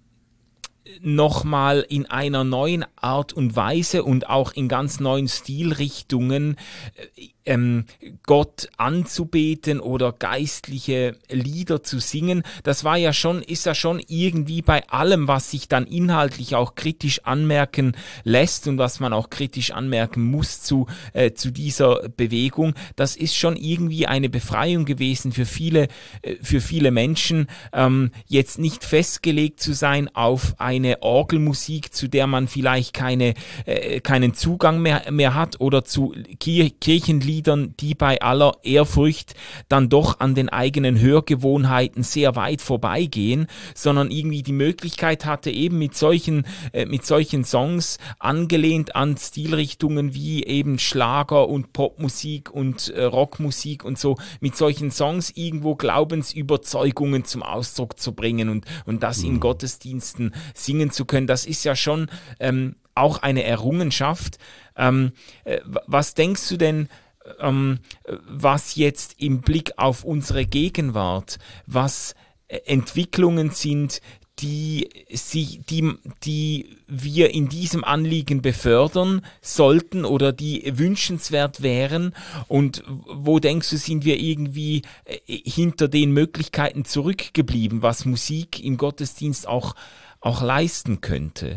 nochmal in einer neuen Art und Weise und auch in ganz neuen Stilrichtungen ähm, Gott anzubeten oder geistliche Lieder zu singen. Das war ja schon, ist ja schon irgendwie bei allem, was sich dann inhaltlich auch kritisch anmerken lässt und was man auch kritisch anmerken muss zu, äh, zu dieser Bewegung. Das ist schon irgendwie eine Befreiung gewesen für viele, äh, für viele Menschen, ähm, jetzt nicht festgelegt zu sein auf eine Orgelmusik, zu der man vielleicht keine, äh, keinen Zugang mehr, mehr hat oder zu Kir- Kirchenliedern, die bei aller Ehrfurcht dann doch an den eigenen Hörgewohnheiten sehr weit vorbeigehen, sondern irgendwie die Möglichkeit hatte, eben mit solchen, äh, mit solchen Songs, angelehnt an Stilrichtungen wie eben Schlager und Popmusik und äh, Rockmusik und so, mit solchen Songs irgendwo Glaubensüberzeugungen zum Ausdruck zu bringen und, und das in Gottesdiensten singen zu können. Das ist ja schon ähm, auch eine Errungenschaft. Ähm, äh, was denkst du denn, ähm, was jetzt im Blick auf unsere Gegenwart, was äh, Entwicklungen sind, die, sie, die, die wir in diesem Anliegen befördern sollten oder die wünschenswert wären? Und wo denkst du, sind wir irgendwie hinter den Möglichkeiten zurückgeblieben, was Musik im Gottesdienst auch, auch leisten könnte?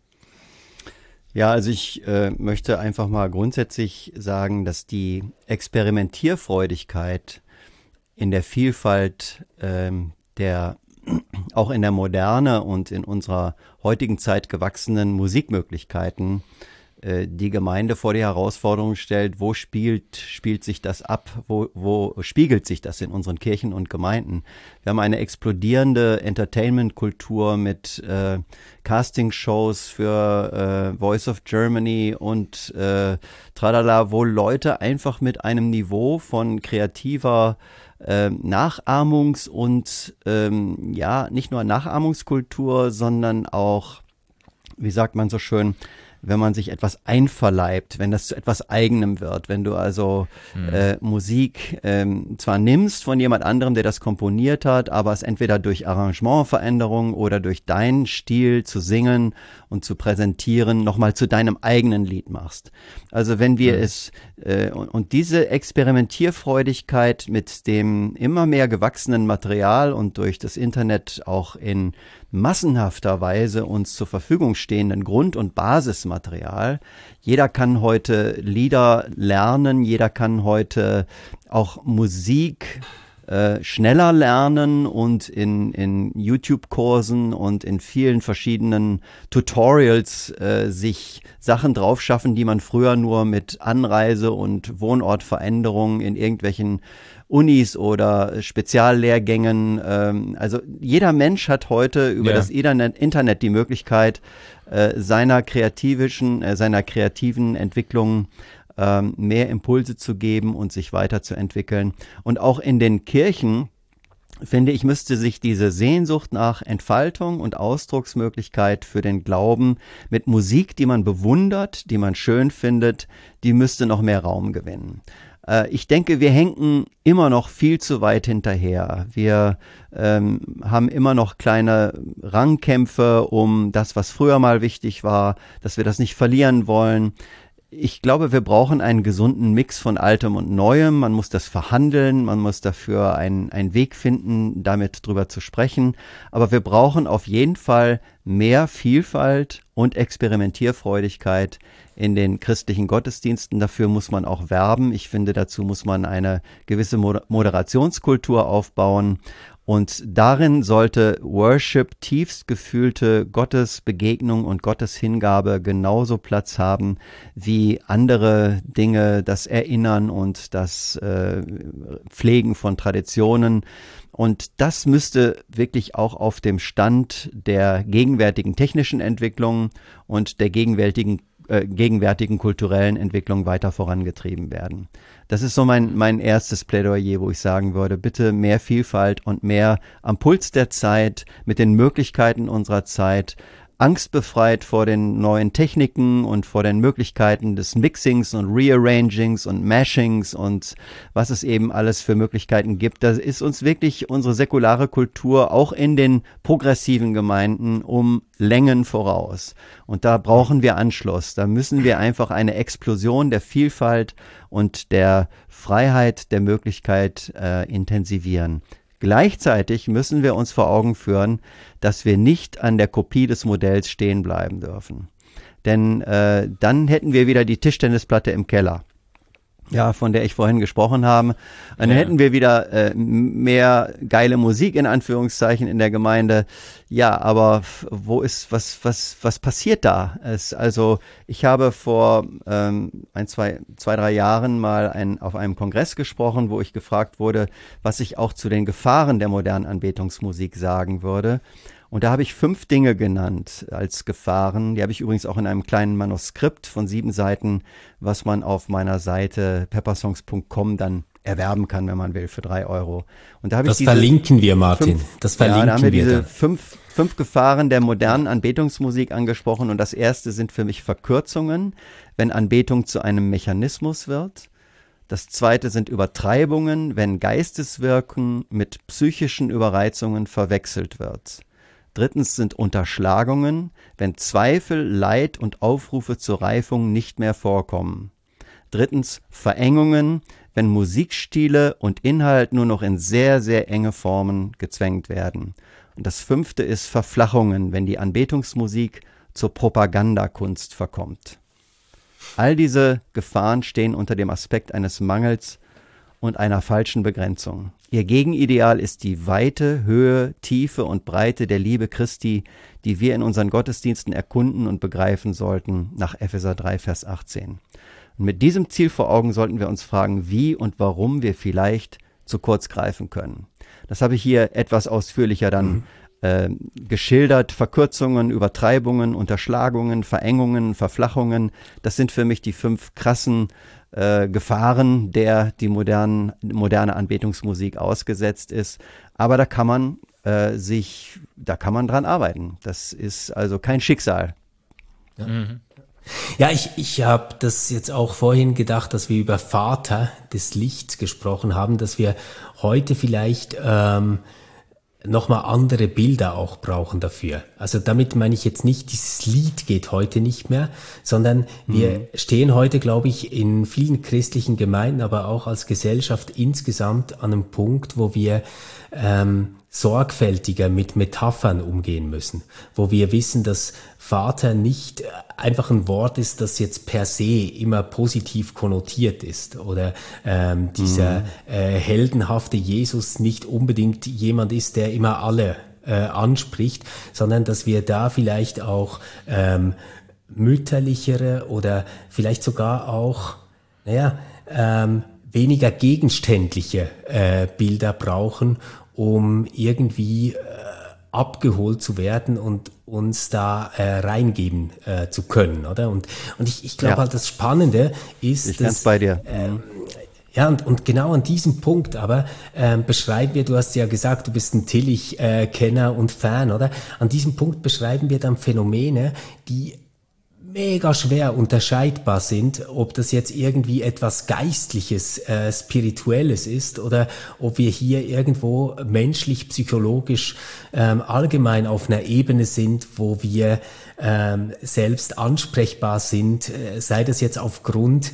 Ja, also ich äh, möchte einfach mal grundsätzlich sagen, dass die Experimentierfreudigkeit in der Vielfalt ähm, der auch in der Moderne und in unserer heutigen Zeit gewachsenen Musikmöglichkeiten äh, die Gemeinde vor die Herausforderung stellt, wo spielt, spielt sich das ab, wo, wo spiegelt sich das in unseren Kirchen und Gemeinden. Wir haben eine explodierende Entertainment-Kultur mit äh, Casting-Shows für äh, Voice of Germany und äh, tralala, wo Leute einfach mit einem Niveau von kreativer Ähm, Nachahmungs- und ähm, ja, nicht nur Nachahmungskultur, sondern auch, wie sagt man so schön, wenn man sich etwas einverleibt, wenn das zu etwas Eigenem wird, wenn du also mhm. äh, Musik ähm, zwar nimmst von jemand anderem, der das komponiert hat, aber es entweder durch Arrangementveränderung oder durch deinen Stil zu singen und zu präsentieren nochmal zu deinem eigenen Lied machst. Also wenn wir mhm. es äh, und, und diese Experimentierfreudigkeit mit dem immer mehr gewachsenen Material und durch das Internet auch in massenhafter Weise uns zur Verfügung stehenden Grund- und Basismaterial. Jeder kann heute Lieder lernen, jeder kann heute auch Musik äh, schneller lernen und in, in YouTube-Kursen und in vielen verschiedenen Tutorials äh, sich Sachen draufschaffen, die man früher nur mit Anreise und Wohnortveränderungen in irgendwelchen Unis oder Speziallehrgängen. Ähm, also jeder Mensch hat heute über ja. das Internet, Internet die Möglichkeit, äh, seiner kreativischen, äh, seiner kreativen Entwicklung ähm, mehr Impulse zu geben und sich weiterzuentwickeln. Und auch in den Kirchen, finde ich, müsste sich diese Sehnsucht nach Entfaltung und Ausdrucksmöglichkeit für den Glauben mit Musik, die man bewundert, die man schön findet, die müsste noch mehr Raum gewinnen. Ich denke, wir hängen immer noch viel zu weit hinterher. Wir ähm, haben immer noch kleine Rangkämpfe um das, was früher mal wichtig war, dass wir das nicht verlieren wollen. Ich glaube, wir brauchen einen gesunden Mix von Altem und Neuem. Man muss das verhandeln, man muss dafür einen, einen Weg finden, damit drüber zu sprechen. Aber wir brauchen auf jeden Fall mehr Vielfalt und Experimentierfreudigkeit in den christlichen Gottesdiensten. Dafür muss man auch werben. Ich finde, dazu muss man eine gewisse Moderationskultur aufbauen. Und darin sollte Worship, tiefst gefühlte Gottesbegegnung und Gotteshingabe genauso Platz haben wie andere Dinge, das Erinnern und das äh, Pflegen von Traditionen. Und das müsste wirklich auch auf dem Stand der gegenwärtigen technischen Entwicklung und der gegenwärtigen äh, gegenwärtigen kulturellen Entwicklung weiter vorangetrieben werden. Das ist so mein, mein erstes Plädoyer, wo ich sagen würde, bitte mehr Vielfalt und mehr am Puls der Zeit, mit den Möglichkeiten unserer Zeit, angstbefreit vor den neuen Techniken und vor den Möglichkeiten des Mixings und Rearrangings und Mashings und was es eben alles für Möglichkeiten gibt. Da ist uns wirklich unsere säkulare Kultur auch in den progressiven Gemeinden um Längen voraus. Und da brauchen wir Anschluss. Da müssen wir einfach eine Explosion der Vielfalt und der Freiheit, der Möglichkeit äh, intensivieren. Gleichzeitig müssen wir uns vor Augen führen, dass wir nicht an der Kopie des Modells stehen bleiben dürfen. Denn äh, dann hätten wir wieder die Tischtennisplatte im Keller, ja, von der ich vorhin gesprochen habe. Dann ja. hätten wir wieder äh, mehr geile Musik in Anführungszeichen in der Gemeinde. Ja, aber wo ist, was, was, was passiert da? Es, also ich habe vor ähm, ein, zwei, zwei, drei Jahren mal ein, auf einem Kongress gesprochen, wo ich gefragt wurde, was ich auch zu den Gefahren der modernen Anbetungsmusik sagen würde. Und da habe ich fünf Dinge genannt als Gefahren. Die habe ich übrigens auch in einem kleinen Manuskript von sieben Seiten, was man auf meiner Seite peppersongs punkt com dann erwerben kann, wenn man will, für drei Euro. Und da habe das ich diese verlinken wir, Martin. Fünf, das verlinken ja, da haben wir, wir diese dann. fünf, fünf Gefahren der modernen Anbetungsmusik angesprochen. Und das erste sind für mich Verkürzungen, wenn Anbetung zu einem Mechanismus wird. Das zweite sind Übertreibungen, wenn Geisteswirken mit psychischen Überreizungen verwechselt wird. Drittens sind Unterschlagungen, wenn Zweifel, Leid und Aufrufe zur Reifung nicht mehr vorkommen. Drittens Verengungen, wenn Musikstile und Inhalt nur noch in sehr, sehr enge Formen gezwängt werden. Und das fünfte ist Verflachungen, wenn die Anbetungsmusik zur Propagandakunst verkommt. All diese Gefahren stehen unter dem Aspekt eines Mangels und einer falschen Begrenzung. Ihr Gegenideal ist die Weite, Höhe, Tiefe und Breite der Liebe Christi, die wir in unseren Gottesdiensten erkunden und begreifen sollten, nach Epheser drei, Vers achtzehn. Und mit diesem Ziel vor Augen sollten wir uns fragen, wie und warum wir vielleicht zu kurz greifen können. Das habe ich hier etwas ausführlicher dann mhm. äh, geschildert. Verkürzungen, Übertreibungen, Unterschlagungen, Verengungen, Verflachungen. Das sind für mich die fünf krassen äh, Gefahren, der die modernen, moderne Anbetungsmusik ausgesetzt ist. Aber da kann man äh, sich, da kann man dran arbeiten. Das ist also kein Schicksal. Ja. Mhm. Ja, ich, ich habe das jetzt auch vorhin gedacht, dass wir über Vater des Lichts gesprochen haben, dass wir heute vielleicht ähm, nochmal andere Bilder auch brauchen dafür. Also damit meine ich jetzt nicht, dieses Lied geht heute nicht mehr, sondern wir mhm. stehen heute, glaube ich, in vielen christlichen Gemeinden, aber auch als Gesellschaft insgesamt an einem Punkt, wo wir ähm, sorgfältiger mit Metaphern umgehen müssen, wo wir wissen, dass Vater nicht einfach ein Wort ist, das jetzt per se immer positiv konnotiert ist oder ähm, dieser mhm. äh, heldenhafte Jesus nicht unbedingt jemand ist, der immer alle äh, anspricht, sondern dass wir da vielleicht auch ähm, mütterlichere oder vielleicht sogar auch, naja, ähm, weniger gegenständliche äh, Bilder brauchen, um irgendwie äh, abgeholt zu werden und uns da äh, reingeben äh, zu können, oder? Und und ich ich glaube ja. halt, das Spannende ist, ich dass ganz bei dir. Ähm, ja, und, und genau an diesem Punkt aber ähm, beschreiben wir, du hast ja gesagt, du bist ein Tillich-Kenner äh, und Fan, oder? An diesem Punkt beschreiben wir dann Phänomene, die mega schwer unterscheidbar sind, ob das jetzt irgendwie etwas Geistliches, äh, Spirituelles ist oder ob wir hier irgendwo menschlich, psychologisch ähm, allgemein auf einer Ebene sind, wo wir ähm, selbst ansprechbar sind, äh, sei das jetzt aufgrund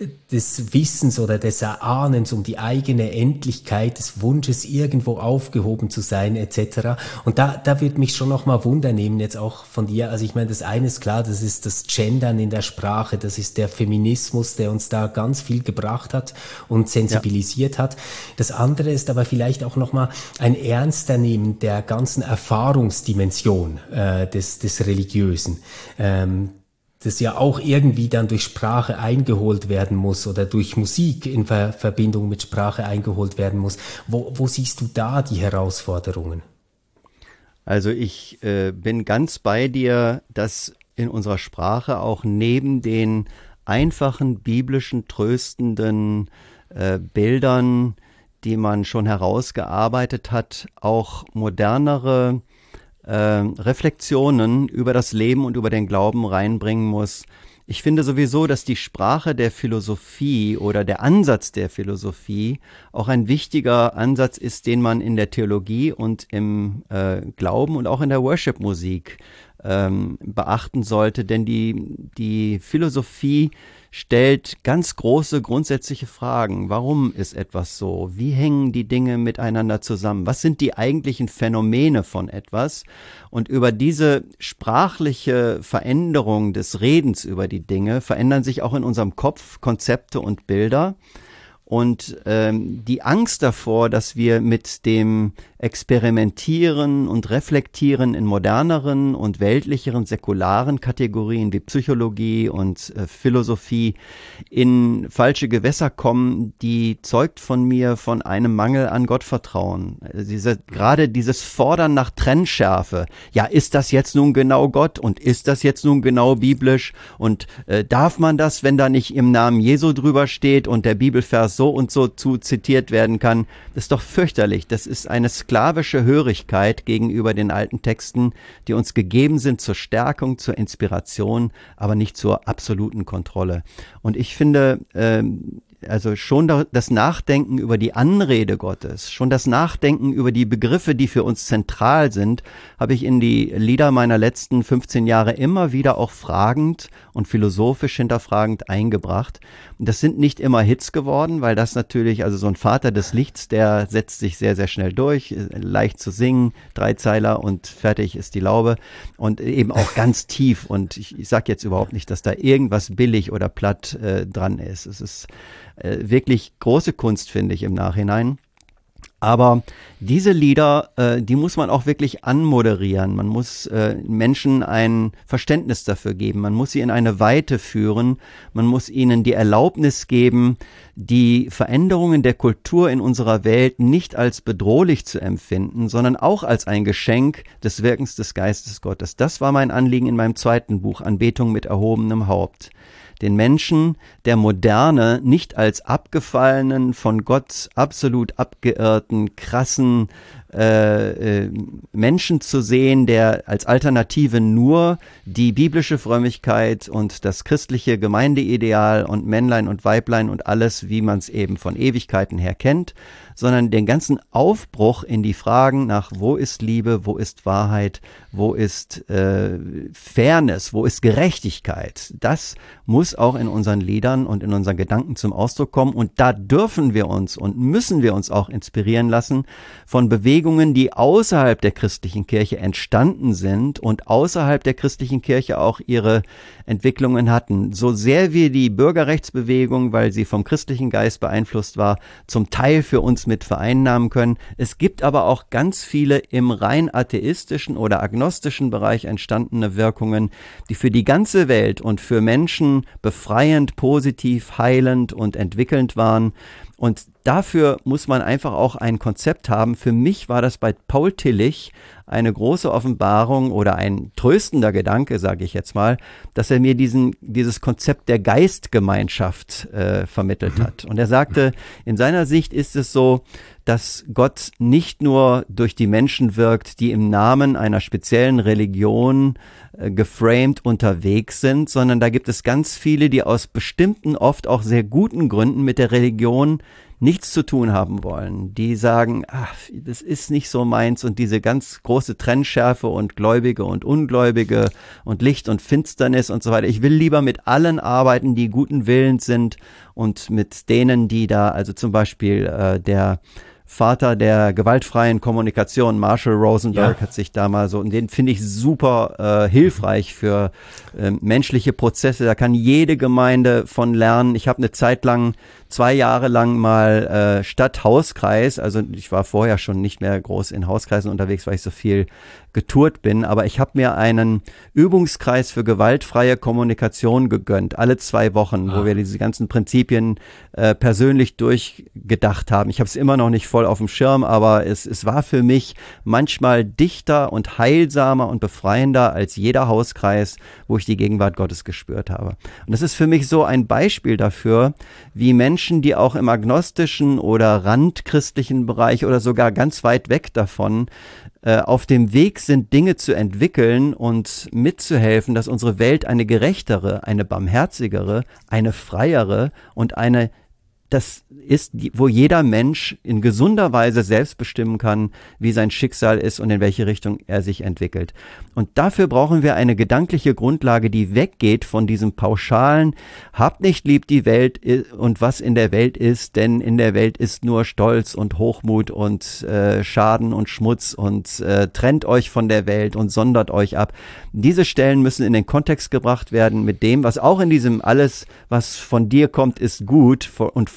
des Wissens oder des Erahnens um die eigene Endlichkeit, des Wunsches, irgendwo aufgehoben zu sein, et cetera. Und da, da würde mich schon nochmal Wunder nehmen, jetzt auch von dir. Also ich meine, das eine ist klar, das ist das Gendern in der Sprache, das ist der Feminismus, der uns da ganz viel gebracht hat und sensibilisiert ja. hat. Das andere ist aber vielleicht auch nochmal ein ernster Nehmen der ganzen Erfahrungsdimension äh, des, des Religiösen. Ähm, das ja auch irgendwie dann durch Sprache eingeholt werden muss oder durch Musik in Ver- Verbindung mit Sprache eingeholt werden muss. Wo, wo siehst du da die Herausforderungen? Also ich äh, bin ganz bei dir, dass in unserer Sprache auch neben den einfachen biblischen, tröstenden äh, Bildern, die man schon herausgearbeitet hat, auch modernere Äh, Reflexionen über das Leben und über den Glauben reinbringen muss. Ich finde sowieso, dass die Sprache der Philosophie oder der Ansatz der Philosophie auch ein wichtiger Ansatz ist, den man in der Theologie und im äh, Glauben und auch in der Worship-Musik ähm, beachten sollte, denn die, die Philosophie stellt ganz große grundsätzliche Fragen. Warum ist etwas so? Wie hängen die Dinge miteinander zusammen? Was sind die eigentlichen Phänomene von etwas? Und über diese sprachliche Veränderung des Redens über die Dinge verändern sich auch in unserem Kopf Konzepte und Bilder. Und ähm, die Angst davor, dass wir mit dem experimentieren und reflektieren in moderneren und weltlicheren, säkularen Kategorien wie Psychologie und äh, Philosophie in falsche Gewässer kommen, die zeugt von mir von einem Mangel an Gottvertrauen. Diese, gerade dieses Fordern nach Trennschärfe. Ja, ist das jetzt nun genau Gott und ist das jetzt nun genau biblisch und äh, darf man das, wenn da nicht im Namen Jesu drüber steht und der Bibelvers so und so zu zitiert werden kann? Das ist doch fürchterlich. Das ist eine sklavische Hörigkeit gegenüber den alten Texten, die uns gegeben sind zur Stärkung, zur Inspiration, aber nicht zur absoluten Kontrolle. Und ich finde, ähm, also schon das Nachdenken über die Anrede Gottes, schon das Nachdenken über die Begriffe, die für uns zentral sind, habe ich in die Lieder meiner letzten fünfzehn Jahre immer wieder auch fragend und philosophisch hinterfragend eingebracht. Und das sind nicht immer Hits geworden, weil das natürlich, also so ein Vater des Lichts, der setzt sich sehr, sehr schnell durch, leicht zu singen, Dreizeiler und fertig ist die Laube und eben auch ganz tief. Und ich, ich sage jetzt überhaupt nicht, dass da irgendwas billig oder platt äh, dran ist. Es ist äh, wirklich große Kunst, finde ich, im Nachhinein. Aber diese Lieder, äh, die muss man auch wirklich anmoderieren. Man muss äh, Menschen ein Verständnis dafür geben. Man muss sie in eine Weite führen. Man muss ihnen die Erlaubnis geben, die Veränderungen der Kultur in unserer Welt nicht als bedrohlich zu empfinden, sondern auch als ein Geschenk des Wirkens des Geistes Gottes. Das war mein Anliegen in meinem zweiten Buch, Anbetung mit erhobenem Haupt. Den Menschen der Moderne nicht als abgefallenen, von Gott absolut abgeirrten, krassen äh, äh, Menschen zu sehen, der als Alternative nur die biblische Frömmigkeit und das christliche Gemeindeideal und Männlein und Weiblein und alles, wie man es eben von Ewigkeiten her kennt, sondern den ganzen Aufbruch in die Fragen nach, wo ist Liebe, wo ist Wahrheit, wo ist äh, Fairness, wo ist Gerechtigkeit. Das muss auch in unseren Liedern und in unseren Gedanken zum Ausdruck kommen. Und da dürfen wir uns und müssen wir uns auch inspirieren lassen von Bewegungen, die außerhalb der christlichen Kirche entstanden sind und außerhalb der christlichen Kirche auch ihre Entwicklungen hatten. So sehr wir die Bürgerrechtsbewegung, weil sie vom christlichen Geist beeinflusst war, zum Teil für uns mit vereinnahmen können. Es gibt aber auch ganz viele im rein atheistischen oder agnostischen Bereich entstandene Wirkungen, die für die ganze Welt und für Menschen befreiend, positiv, heilend und entwickelnd waren. Und dafür muss man einfach auch ein Konzept haben. Für mich war das bei Paul Tillich eine große Offenbarung oder ein tröstender Gedanke, sage ich jetzt mal, dass er mir diesen, dieses Konzept der Geistgemeinschaft äh, vermittelt hat. Und er sagte, in seiner Sicht ist es so, dass Gott nicht nur durch die Menschen wirkt, die im Namen einer speziellen Religion äh, geframed unterwegs sind, sondern da gibt es ganz viele, die aus bestimmten, oft auch sehr guten Gründen mit der Religion nichts zu tun haben wollen. Die sagen, ach, das ist nicht so meins und diese ganz große Trennschärfe und Gläubige und Ungläubige und Licht und Finsternis und so weiter. Ich will lieber mit allen arbeiten, die guten Willens sind und mit denen, die da, also zum Beispiel äh, der Vater der gewaltfreien Kommunikation, Marshall Rosenberg, ja. hat sich da mal so, und den finde ich super äh, hilfreich für äh, menschliche Prozesse. Da kann jede Gemeinde von lernen. Ich habe eine Zeit lang, zwei Jahre lang mal äh, Stadt-Hauskreis, also ich war vorher schon nicht mehr groß in Hauskreisen unterwegs, weil ich so viel getourt bin, aber ich habe mir einen Übungskreis für gewaltfreie Kommunikation gegönnt, alle zwei Wochen, ah. wo wir diese ganzen Prinzipien äh, persönlich durchgedacht haben. Ich habe es immer noch nicht voll auf dem Schirm, aber es, es war für mich manchmal dichter und heilsamer und befreiender als jeder Hauskreis, wo ich die Gegenwart Gottes gespürt habe. Und das ist für mich so ein Beispiel dafür, wie Menschen, die auch im agnostischen oder randchristlichen Bereich oder sogar ganz weit weg davon auf dem Weg sind, Dinge zu entwickeln und mitzuhelfen, dass unsere Welt eine gerechtere, eine barmherzigere, eine freiere und eine, das ist, wo jeder Mensch in gesunder Weise selbst bestimmen kann, wie sein Schicksal ist und in welche Richtung er sich entwickelt. Und dafür brauchen wir eine gedankliche Grundlage, die weggeht von diesem pauschalen, habt nicht lieb die Welt und was in der Welt ist, denn in der Welt ist nur Stolz und Hochmut und äh, Schaden und Schmutz und äh, trennt euch von der Welt und sondert euch ab. Diese Stellen müssen in den Kontext gebracht werden mit dem, was auch in diesem alles, was von dir kommt, ist gut und vollkommen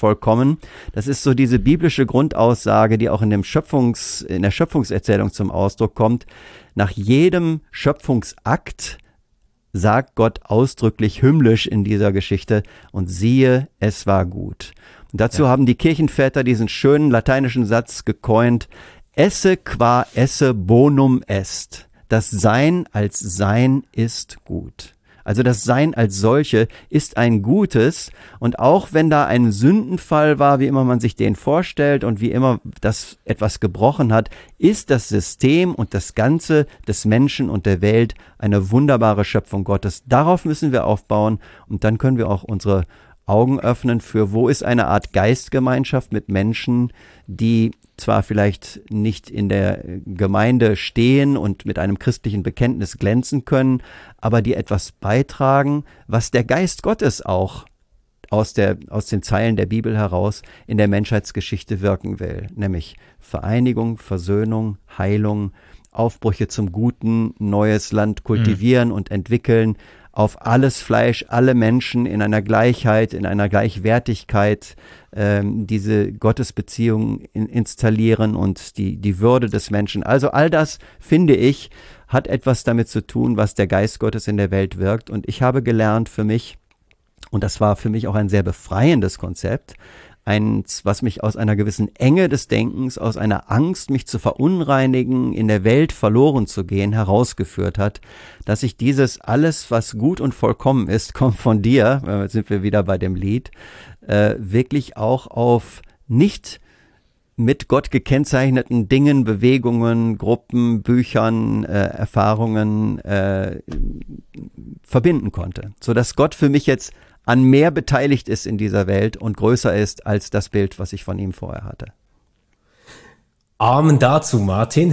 vollkommen. Das ist so diese biblische Grundaussage, die auch in dem Schöpfungs, in der Schöpfungserzählung zum Ausdruck kommt. Nach jedem Schöpfungsakt sagt Gott ausdrücklich hymnisch in dieser Geschichte, und siehe, es war gut. Und dazu ja. haben die Kirchenväter diesen schönen lateinischen Satz gecoint: Esse qua esse bonum est. Das Sein als Sein ist gut. Also das Sein als solche ist ein Gutes, und auch wenn da ein Sündenfall war, wie immer man sich den vorstellt und wie immer das etwas gebrochen hat, ist das System und das Ganze des Menschen und der Welt eine wunderbare Schöpfung Gottes. Darauf müssen wir aufbauen, und dann können wir auch unsere Augen öffnen für, wo ist eine Art Geistgemeinschaft mit Menschen, die zwar vielleicht nicht in der Gemeinde stehen und mit einem christlichen Bekenntnis glänzen können, aber die etwas beitragen, was der Geist Gottes auch aus der, aus den Zeilen der Bibel heraus in der Menschheitsgeschichte wirken will, nämlich Vereinigung, Versöhnung, Heilung, Aufbrüche zum Guten, neues Land kultivieren mhm. und entwickeln, auf alles Fleisch, alle Menschen in einer Gleichheit, in einer Gleichwertigkeit, ähm, diese Gottesbeziehung in, installieren und die, die Würde des Menschen. Also all das, finde ich, hat etwas damit zu tun, was der Geist Gottes in der Welt wirkt. Und ich habe gelernt für mich, und das war für mich auch ein sehr befreiendes Konzept, eins, was mich aus einer gewissen Enge des Denkens, aus einer Angst, mich zu verunreinigen, in der Welt verloren zu gehen, herausgeführt hat, dass ich dieses alles, was gut und vollkommen ist, kommt von dir, äh, sind wir wieder bei dem Lied, äh, wirklich auch auf nicht mit Gott gekennzeichneten Dingen, Bewegungen, Gruppen, Büchern, äh, Erfahrungen äh, verbinden konnte, sodass Gott für mich jetzt an mehr beteiligt ist in dieser Welt und größer ist als das Bild, was ich von ihm vorher hatte. Amen dazu, Martin.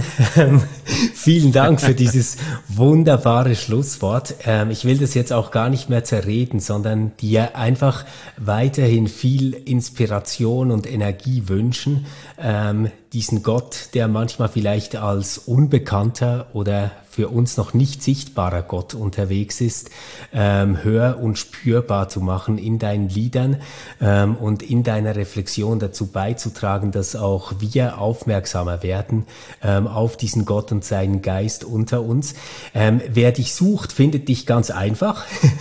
Vielen Dank für dieses wunderbare Schlusswort. Ähm, ich will das jetzt auch gar nicht mehr zerreden, sondern dir einfach weiterhin viel Inspiration und Energie wünschen. Ähm, diesen Gott, der manchmal vielleicht als unbekannter oder für uns noch nicht sichtbarer Gott unterwegs ist, ähm, hör- und spürbar zu machen in deinen Liedern ähm, und in deiner Reflexion dazu beizutragen, dass auch wir aufmerksamer werden ähm, auf diesen Gott und seinen Geist unter uns. Ähm, wer dich sucht, findet dich ganz einfach.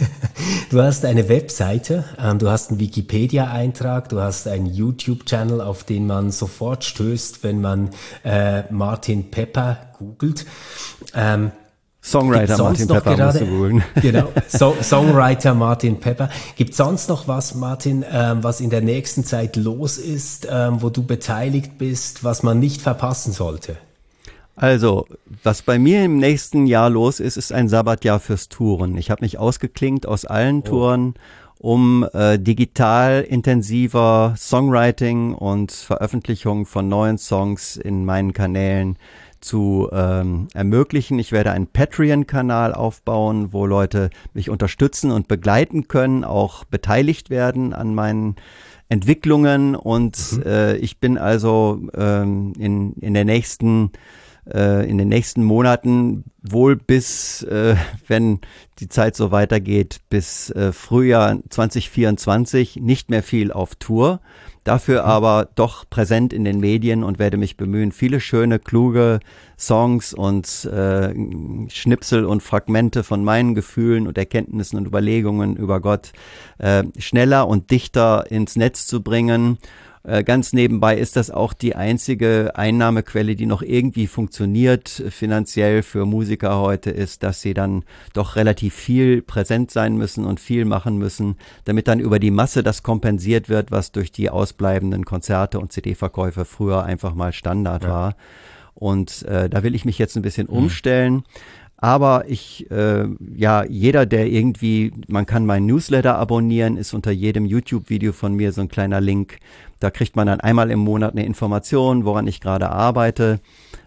Du hast eine Webseite, ähm, du hast einen Wikipedia-Eintrag, du hast einen YouTube-Channel, auf den man sofort stößt, wenn man äh, Martin Pepper googelt. Ähm, Songwriter Martin Pepper gerade, musst du googeln. Genau, so, Songwriter Martin Pepper. Gibt es sonst noch was, Martin, ähm, was in der nächsten Zeit los ist, ähm, wo du beteiligt bist, was man nicht verpassen sollte? Also, was bei mir im nächsten Jahr los ist, ist ein Sabbatjahr fürs Touren. Ich habe mich ausgeklinkt aus allen oh. Touren, um äh, digital intensiver Songwriting und Veröffentlichung von neuen Songs in meinen Kanälen zu ähm, ermöglichen. Ich werde einen Patreon-Kanal aufbauen, wo Leute mich unterstützen und begleiten können, auch beteiligt werden an meinen Entwicklungen. Und mhm. äh, ich bin also ähm, in in der nächsten äh, in den nächsten Monaten wohl bis, äh, wenn die Zeit so weitergeht, bis äh, Frühjahr zwanzig vierundzwanzig nicht mehr viel auf Tour. Dafür mhm. aber doch präsent in den Medien und werde mich bemühen, viele schöne, kluge Songs und äh, Schnipsel und Fragmente von meinen Gefühlen und Erkenntnissen und Überlegungen über Gott äh, schneller und dichter ins Netz zu bringen. Äh, ganz nebenbei ist das auch die einzige Einnahmequelle, die noch irgendwie funktioniert finanziell für Musiker heute, ist, dass sie dann doch relativ viel präsent sein müssen und viel machen müssen, damit dann über die Masse das kompensiert wird, was durch die ausbleibenden Konzerte und C D-Verkäufe früher einfach mal Standard ja. war. Und äh, da will ich mich jetzt ein bisschen mhm. umstellen. Aber ich, äh, ja, jeder, der irgendwie, man kann meinen Newsletter abonnieren, ist unter jedem YouTube-Video von mir so ein kleiner Link. Da kriegt man dann einmal im Monat eine Information, woran ich gerade arbeite.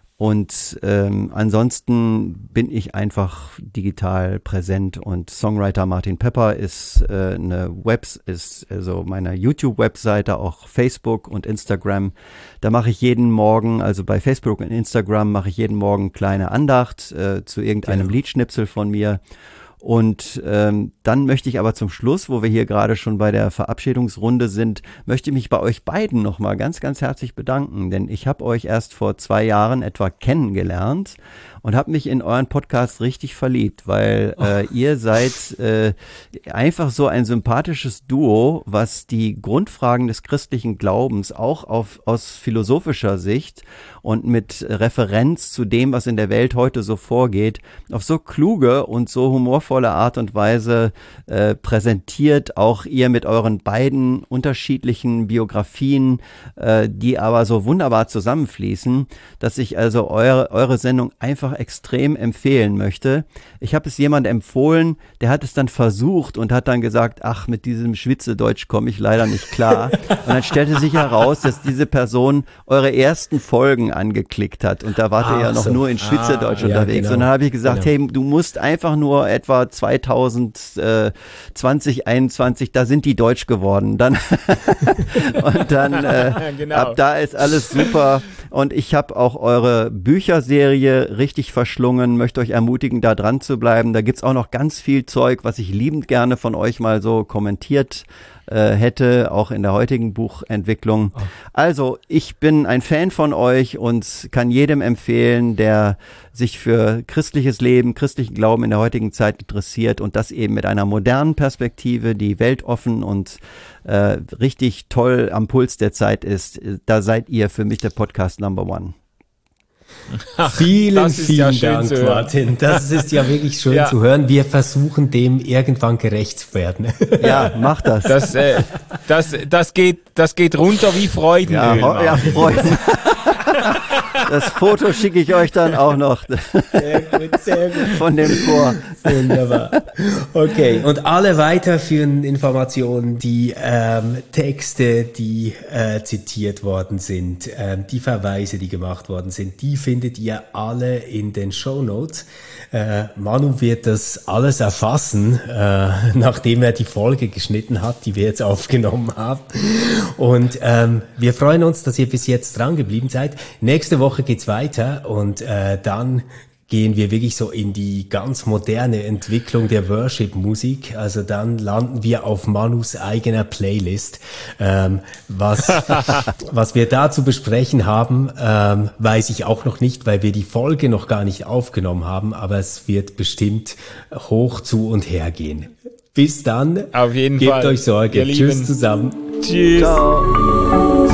Und ähm, ansonsten bin ich einfach digital präsent, und Songwriter Martin Pepper ist äh, eine Webs ist also meine YouTube-Webseite, auch Facebook und Instagram. Da mache ich jeden Morgen, also bei Facebook und Instagram mache ich jeden Morgen kleine Andacht äh, zu irgendeinem genau. Liedschnipsel von mir. Und ähm, dann möchte ich aber zum Schluss, wo wir hier gerade schon bei der Verabschiedungsrunde sind, möchte ich mich bei euch beiden nochmal ganz, ganz herzlich bedanken, denn ich habe euch erst vor zwei Jahren etwa kennengelernt und habe mich in euren Podcast richtig verliebt, weil äh, ihr seid äh, einfach so ein sympathisches Duo, was die Grundfragen des christlichen Glaubens auch auf, aus philosophischer Sicht und mit Referenz zu dem, was in der Welt heute so vorgeht, auf so kluge und so humorvolle Art und Weise äh, präsentiert. Auch ihr mit euren beiden unterschiedlichen Biografien, äh, die aber so wunderbar zusammenfließen, dass ich also eure, eure Sendung einfach extrem empfehlen möchte. Ich habe es jemand empfohlen, der hat es dann versucht und hat dann gesagt, ach, mit diesem Schwitzedeutsch komme ich leider nicht klar. Und dann stellte sich heraus, dass diese Person eure ersten Folgen angeklickt hat und da wart ihr ja noch so. nur in Schweizerdeutsch ah, unterwegs. Ja, genau. Und dann habe ich gesagt, genau. hey, du musst einfach nur etwa zweitausendzwanzig, einundzwanzig, da sind die deutsch geworden. Dann und dann äh, genau. ab da ist alles super. Und ich habe auch eure Bücherserie richtig verschlungen, möchte euch ermutigen, da dran zu bleiben. Da gibt's auch noch ganz viel Zeug, was ich liebend gerne von euch mal so kommentiert äh, hätte, auch in der heutigen Buchentwicklung. Oh. Also, ich bin ein Fan von euch und kann jedem empfehlen, der sich für christliches Leben, christlichen Glauben in der heutigen Zeit interessiert und das eben mit einer modernen Perspektive, die weltoffen und äh, richtig toll am Puls der Zeit ist. Da seid ihr für mich der Podcast Number One. Ach, vielen, vielen ja Dank, Martin. Das ist ja wirklich schön ja. zu hören. Wir versuchen dem irgendwann gerecht zu werden. Ja, mach das. Das, äh, das, das, geht, das geht runter wie Freudenöl. Ja, ja, Freuden. Das Foto schicke ich euch dann auch noch. Sehr gut, sehr gut. Von dem Chor. Wunderbar. Okay, und alle weiterführenden Informationen, die ähm, Texte, die äh, zitiert worden sind, ähm, die Verweise, die gemacht worden sind, die findet ihr alle in den Shownotes. Äh, Manu wird das alles erfassen, äh, nachdem er die Folge geschnitten hat, die wir jetzt aufgenommen haben. Und ähm, wir freuen uns, dass ihr bis jetzt dran geblieben seid. Nächste Woche geht's weiter und äh, dann gehen wir wirklich so in die ganz moderne Entwicklung der Worship-Musik. Also dann landen wir auf Manus eigener Playlist. Ähm, was, was wir da zu besprechen haben, ähm, weiß ich auch noch nicht, weil wir die Folge noch gar nicht aufgenommen haben. Aber es wird bestimmt hoch zu und her gehen. Bis dann. Auf jeden Gebt Fall. euch Sorge. Tschüss zusammen. Tschüss. Ciao.